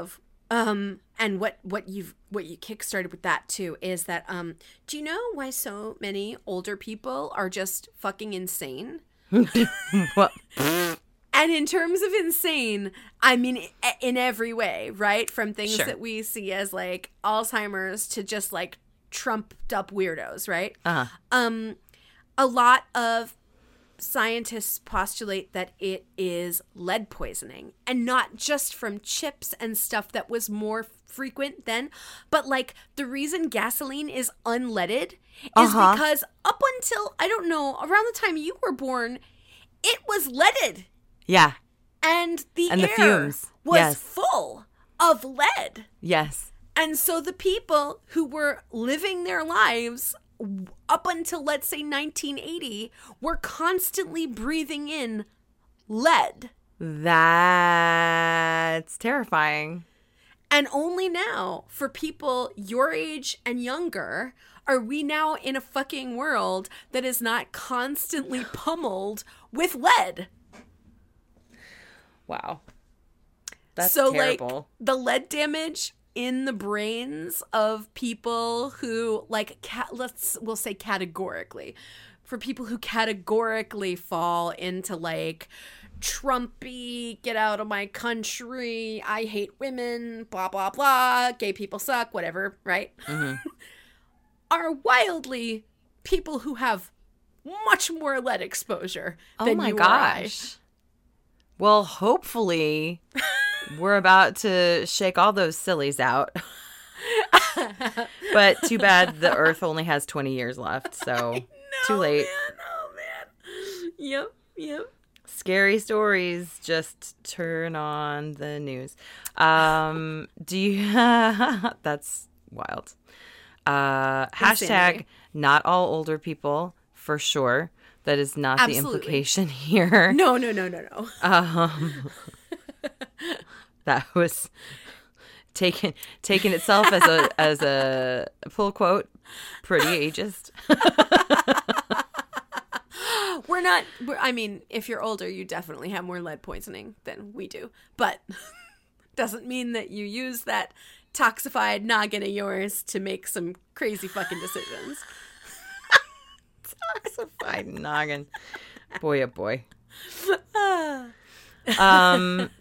[SPEAKER 1] Um, and what, what you've, what you kickstarted with that too is that, um, do you know why so many older people are just fucking insane?
[SPEAKER 2] What?
[SPEAKER 1] And in terms of insane, I mean, in every way, right? From things
[SPEAKER 2] Sure.
[SPEAKER 1] that we see as like Alzheimer's to just like trumped up weirdos, right?
[SPEAKER 2] Uh-huh.
[SPEAKER 1] Um, a lot of scientists postulate that it is lead poisoning, and not just from chips and stuff that was more frequent then, but like the reason gasoline is unleaded is
[SPEAKER 2] Uh-huh.
[SPEAKER 1] because up until, I don't know, around the time you were born, it was leaded.
[SPEAKER 2] Yeah.
[SPEAKER 1] And the
[SPEAKER 2] And the
[SPEAKER 1] air
[SPEAKER 2] fumes.
[SPEAKER 1] was
[SPEAKER 2] Yes.
[SPEAKER 1] full of lead.
[SPEAKER 2] Yes.
[SPEAKER 1] And so the people who were living their lives up until, let's say, nineteen eighty were constantly breathing in lead.
[SPEAKER 2] That's terrifying.
[SPEAKER 1] And only now, for people your age and younger, are we now in a fucking world that is not constantly pummeled with lead.
[SPEAKER 2] Wow. That's
[SPEAKER 1] so
[SPEAKER 2] terrible.
[SPEAKER 1] like the lead damage in the brains of people who like ca- let's we'll say categorically, for people who categorically fall into like Trumpy, get out of my country, I hate women, blah blah blah, gay people suck, whatever, right?
[SPEAKER 2] Mm-hmm.
[SPEAKER 1] Are wildly people who have much more lead exposure
[SPEAKER 2] Oh
[SPEAKER 1] than
[SPEAKER 2] my
[SPEAKER 1] you or I.
[SPEAKER 2] gosh. Well, hopefully we're about to shake all those sillies out. But too bad the Earth only has twenty years left, so
[SPEAKER 1] No,
[SPEAKER 2] too late.
[SPEAKER 1] Man. Oh man. Yep. Yep.
[SPEAKER 2] Scary stories. Just turn on the news. Um, do you? That's wild. Uh, hashtag
[SPEAKER 1] Insanity.
[SPEAKER 2] not all older people for sure. That is not
[SPEAKER 1] Absolutely.
[SPEAKER 2] the implication here.
[SPEAKER 1] No, no, no, no, no.
[SPEAKER 2] Um, that was taken taken itself as a as a pull quote. Pretty ageist.
[SPEAKER 1] We're not, we're, I mean, if you're older, you definitely have more lead poisoning than we do. But doesn't mean that you use that toxified noggin of yours to make some crazy fucking decisions.
[SPEAKER 2] Toxified noggin. Boy, oh boy. Um.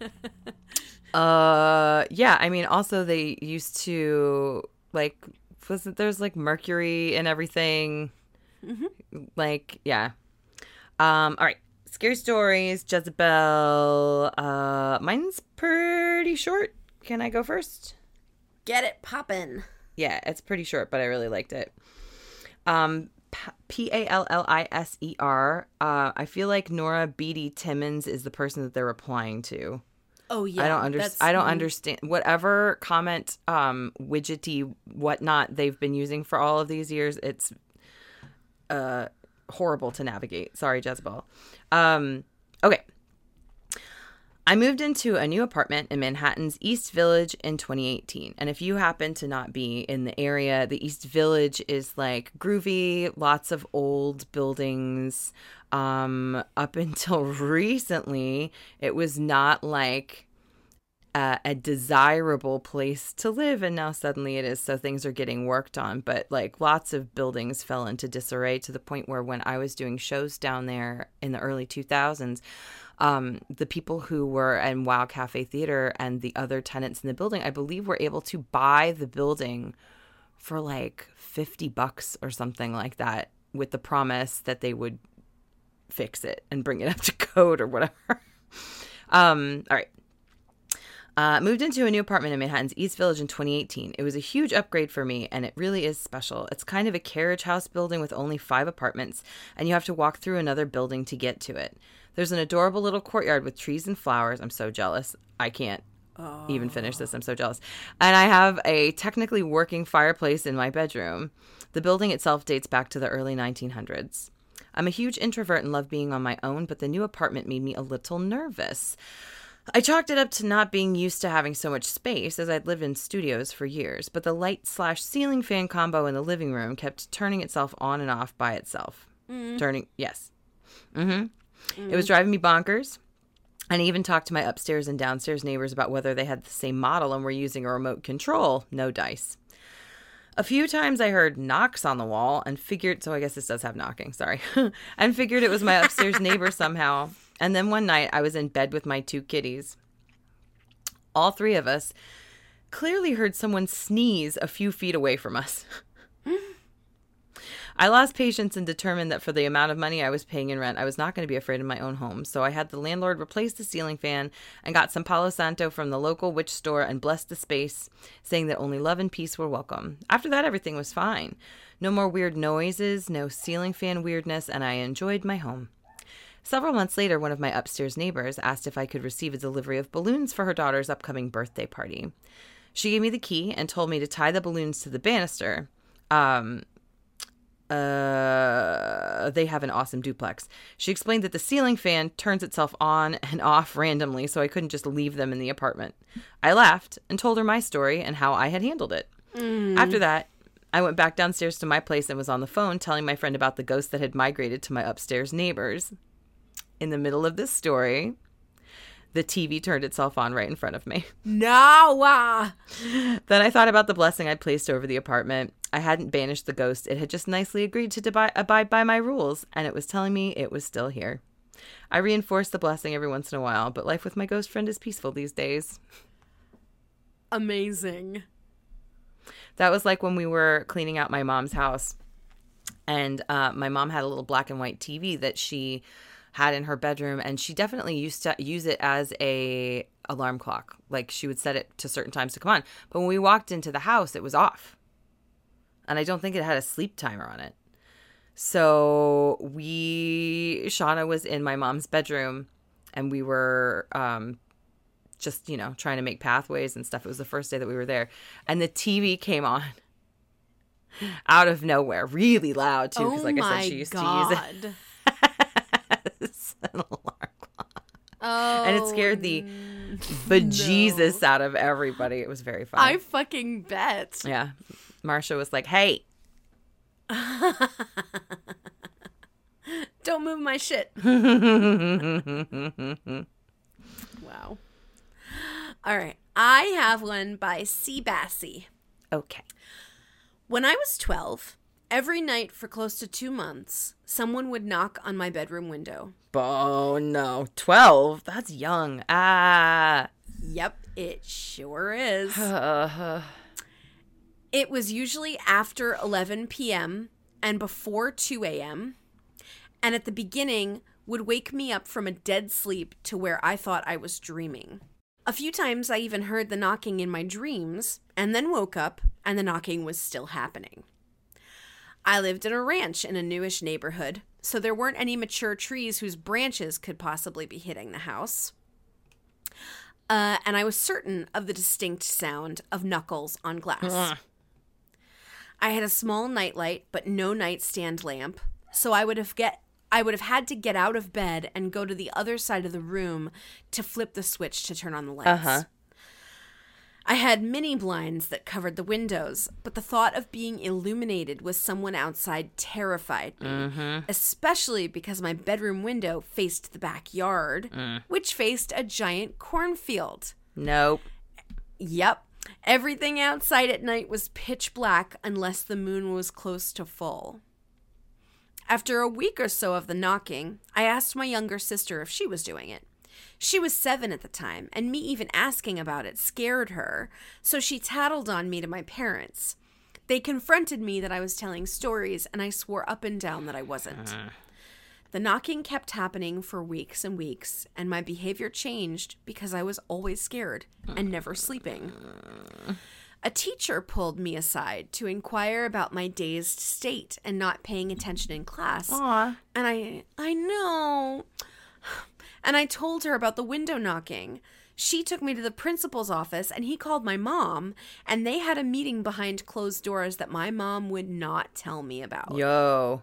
[SPEAKER 2] Uh. Yeah. I mean, also they used to like. Wasn't there's like mercury and everything.
[SPEAKER 1] Mm-hmm.
[SPEAKER 2] Like, yeah. Um. All right. Scary stories. Jezebel. Uh. Mine's pretty short. Can I go first?
[SPEAKER 1] Get it poppin'.
[SPEAKER 2] Yeah, it's pretty short, but I really liked it. Um. P A L L I S E R. Uh, I feel like Nora Beatty Timmons is the person that they're replying to.
[SPEAKER 1] Oh yeah,
[SPEAKER 2] I don't understand. I don't understand whatever comment, um, widgety whatnot they've been using for all of these years. It's uh horrible to navigate. Sorry, Jezebel. Um, okay. I moved into a new apartment in Manhattan's East Village in twenty eighteen. And if you happen to not be in the area, the East Village is like groovy, lots of old buildings. Um, up until recently, it was not like a, a desirable place to live. And now suddenly it is. So things are getting worked on. But like lots of buildings fell into disarray to the point where when I was doing shows down there in the early two thousands, Um, the people who were in Wow Cafe Theater and the other tenants in the building, I believe, were able to buy the building for like fifty bucks or something like that, with the promise that they would fix it and bring it up to code or whatever. um, all right. Uh, moved into a new apartment in Manhattan's East Village in twenty eighteen. It was a huge upgrade for me, and it really is special. It's kind of a carriage house building with only five apartments, and you have to walk through another building to get to it. There's an adorable little courtyard with trees and flowers. I'm so jealous. I can't
[SPEAKER 1] Oh.
[SPEAKER 2] even finish this. I'm so jealous. And I have a technically working fireplace in my bedroom. The building itself dates back to the early nineteen hundreds. I'm a huge introvert and love being on my own, but the new apartment made me a little nervous. I chalked it up to not being used to having so much space, as I'd lived in studios for years, but the light slash ceiling fan combo in the living room kept turning itself on and off by itself.
[SPEAKER 1] Mm.
[SPEAKER 2] Turning, yes. Mm-hmm. Mm. It was driving me bonkers. And I even talked to my upstairs and downstairs neighbors about whether they had the same model and were using a remote control. No dice. A few times I heard knocks on the wall and figured, so I guess this does have knocking, sorry, and figured it was my upstairs neighbor somehow. And then one night I was in bed with my two kitties. All three of us clearly heard someone sneeze a few feet away from us. I lost patience and determined that for the amount of money I was paying in rent, I was not going to be afraid in my own home. So I had the landlord replace the ceiling fan and got some Palo Santo from the local witch store and blessed the space, saying that only love and peace were welcome. After that, everything was fine. No more weird noises, no ceiling fan weirdness, and I enjoyed my home. Several months later, one of my upstairs neighbors asked if I could receive a delivery of balloons for her daughter's upcoming birthday party. She gave me the key and told me to tie the balloons to the banister. Um... Uh, they have an awesome duplex. She explained that the ceiling fan turns itself on and off randomly, so I couldn't just leave them in the apartment. I laughed and told her my story and how I had handled it. Mm. After that, I went back downstairs to my place and was on the phone telling my friend about the ghost that had migrated to my upstairs neighbors. In the middle of this story, the T V turned itself on right in front of me.
[SPEAKER 1] No! Uh.
[SPEAKER 2] Then I thought about the blessing I'd placed over the apartment. I hadn't banished the ghost. It had just nicely agreed to debi- abide by my rules, and it was telling me it was still here. I reinforced the blessing every once in a while, but life with my ghost friend is peaceful these days.
[SPEAKER 1] Amazing.
[SPEAKER 2] That was like when we were cleaning out my mom's house, and uh, my mom had a little black and white T V that she had in her bedroom, and she definitely used to use it as a alarm clock. Like, she would set it to certain times to come on. But when we walked into the house, it was off. And I don't think it had a sleep timer on it. So we, Shauna was in my mom's bedroom, and we were um, just, you know, trying to make pathways and stuff. It was the first day that we were there. And the T V came on out of nowhere, really loud too, because
[SPEAKER 1] oh
[SPEAKER 2] like I said, she used God. to use it as an alarm clock.
[SPEAKER 1] Oh,
[SPEAKER 2] and it scared the bejesus no. out of everybody. It was very funny.
[SPEAKER 1] I fucking bet.
[SPEAKER 2] Yeah. Marsha was like, hey.
[SPEAKER 1] Don't move my shit. Wow. All right. I have one by C. Bassey.
[SPEAKER 2] Okay.
[SPEAKER 1] When I was twelve, every night for close to two months, someone would knock on my bedroom window.
[SPEAKER 2] Oh, no. twelve? That's young. Ah.
[SPEAKER 1] Yep, it sure is. It was usually after eleven p.m. and before two a.m. and at the beginning would wake me up from a dead sleep to where I thought I was dreaming. A few times I even heard the knocking in my dreams and then woke up and the knocking was still happening. I lived in a ranch in a newish neighborhood, so there weren't any mature trees whose branches could possibly be hitting the house. Uh, and I was certain of the distinct sound of knuckles on glass. Ugh. I had a small nightlight, but no nightstand lamp, so I would have get I would have had to get out of bed and go to the other side of the room to flip the switch to turn on the lights. Uh-huh. I had mini blinds that covered the windows, but the thought of being illuminated with someone outside terrified me, mm-hmm. especially because my bedroom window faced the backyard, mm. which faced a giant cornfield.
[SPEAKER 2] Nope.
[SPEAKER 1] Yep. Everything outside at night was pitch black unless the moon was close to full. After a week or so of the knocking, I asked my younger sister if she was doing it. She was seven at the time, and me even asking about it scared her, so she tattled on me to my parents. They confronted me that I was telling stories, and I swore up and down that I wasn't. Uh. The knocking kept happening for weeks and weeks, and my behavior changed because I was always scared and never sleeping. A teacher pulled me aside to inquire about my dazed state and not paying attention in class.
[SPEAKER 2] Aww.
[SPEAKER 1] And I, I know. And I told her about the window knocking. She took me to the principal's office, and he called my mom, and they had a meeting behind closed doors that my mom would not tell me about.
[SPEAKER 2] Yo.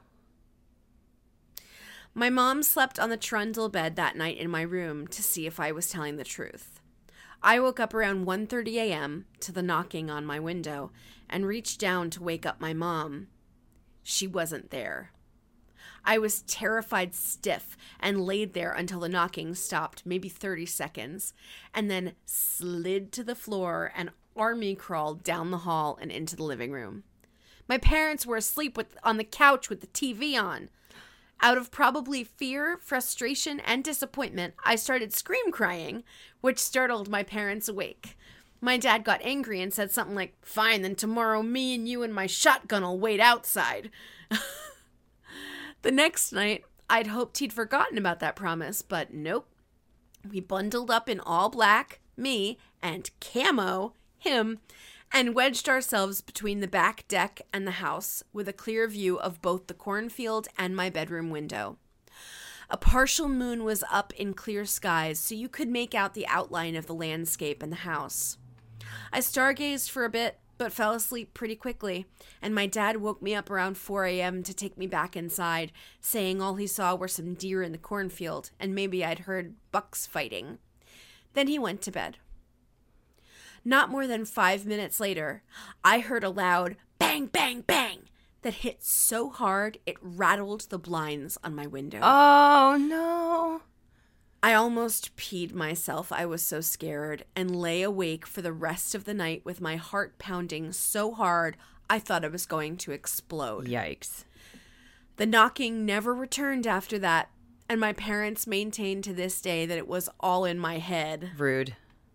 [SPEAKER 1] My mom slept on the trundle bed that night in my room to see if I was telling the truth. I woke up around one thirty a.m. to the knocking on my window and reached down to wake up my mom. She wasn't there. I was terrified stiff and laid there until the knocking stopped, maybe thirty seconds, and then slid to the floor and army crawled down the hall and into the living room. My parents were asleep with, on the couch with the T V on. Out of probably fear, frustration, and disappointment, I started scream crying, which startled my parents awake. My dad got angry and said something like, "Fine, then tomorrow me and you and my shotgun'll wait outside." The next night, I'd hoped he'd forgotten about that promise, but nope. We bundled up in all black, me, and camo, him, and wedged ourselves between the back deck and the house with a clear view of both the cornfield and my bedroom window. A partial moon was up in clear skies, so you could make out the outline of the landscape and the house. I stargazed for a bit, but fell asleep pretty quickly, and my dad woke me up around four a.m. to take me back inside, saying all he saw were some deer in the cornfield, and maybe I'd heard bucks fighting. Then he went to bed. Not more than five minutes later, I heard a loud bang, bang, bang that hit so hard it rattled the blinds on my window.
[SPEAKER 2] Oh, no.
[SPEAKER 1] I almost peed myself. I was so scared and lay awake for the rest of the night with my heart pounding so hard I thought I was going to explode.
[SPEAKER 2] Yikes.
[SPEAKER 1] The knocking never returned after that, and my parents maintain to this day that it was all in my head.
[SPEAKER 2] Rude.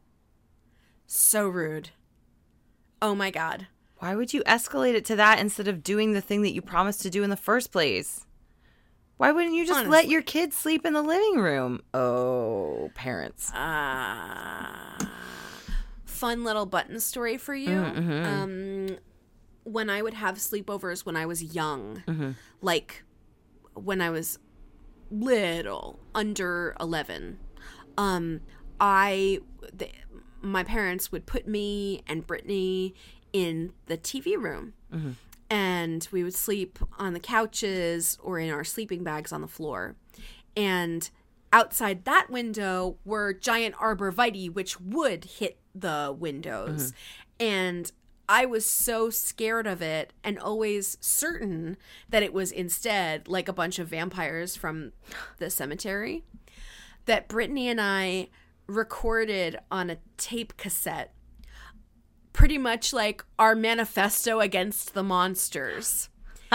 [SPEAKER 1] So rude. Oh my God.
[SPEAKER 2] Why would you escalate it to that instead of doing the thing that you promised to do in the first place? Why wouldn't you just
[SPEAKER 1] Honestly.
[SPEAKER 2] let your kids sleep in the living room? Oh, parents.
[SPEAKER 1] Ah. Uh, fun little button story for you.
[SPEAKER 2] Mm-hmm.
[SPEAKER 1] Um, when I would have sleepovers when I was young,
[SPEAKER 2] Mm-hmm.
[SPEAKER 1] like when I was little, under eleven, um, I, the, my parents would put me and Brittany in the T V room. Mm-hmm. And we would sleep on the couches or in our sleeping bags on the floor. And outside that window were giant arborvitae, which would hit the windows. Mm-hmm. And I was so scared of it and always certain that it was instead like a bunch of vampires from the cemetery that Brittany and I recorded on a tape cassette. Pretty much like our manifesto against the monsters.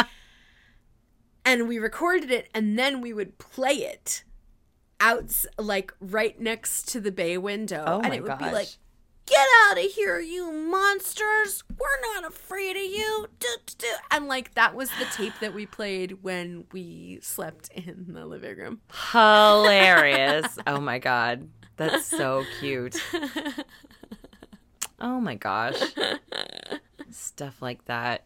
[SPEAKER 1] And we recorded it and then we would play it out like right next to the bay window.
[SPEAKER 2] Oh
[SPEAKER 1] and
[SPEAKER 2] my
[SPEAKER 1] it would
[SPEAKER 2] gosh.
[SPEAKER 1] be like, "Get out of here, you monsters. We're not afraid of you." Do, do, do. And like that was the tape that we played when we slept in the living room.
[SPEAKER 2] Hilarious. Oh my God. That's so cute. Oh my gosh. Stuff like that.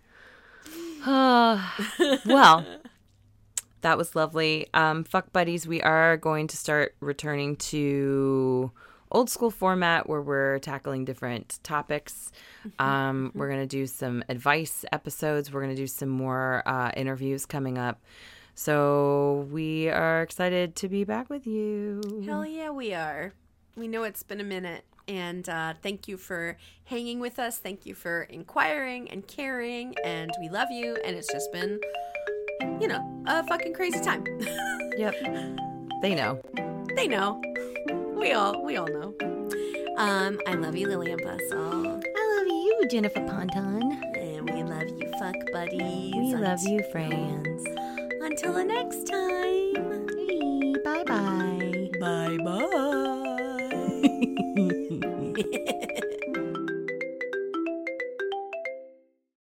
[SPEAKER 2] Well, that was lovely. Um, Fuck Buddies, we are going to start returning to old school format where we're tackling different topics. Um, we're going to do some advice episodes. We're going to do some more uh, interviews coming up. So we are excited to be back with you.
[SPEAKER 1] Hell yeah, we are. We know it's been a minute. And uh, thank you for hanging with us. Thank you for inquiring and caring. And we love you. And it's just been, you know, a fucking crazy time.
[SPEAKER 2] Yep. They know.
[SPEAKER 1] They know. We all, we all know. Um, I love you, Lillian Bustle.
[SPEAKER 2] I love you, Jennifer Ponton.
[SPEAKER 1] And we love you, fuck buddies.
[SPEAKER 2] We
[SPEAKER 1] Unt-
[SPEAKER 2] love you, friends.
[SPEAKER 1] Until the next time.
[SPEAKER 2] Hey, bye-bye.
[SPEAKER 1] Bye-bye.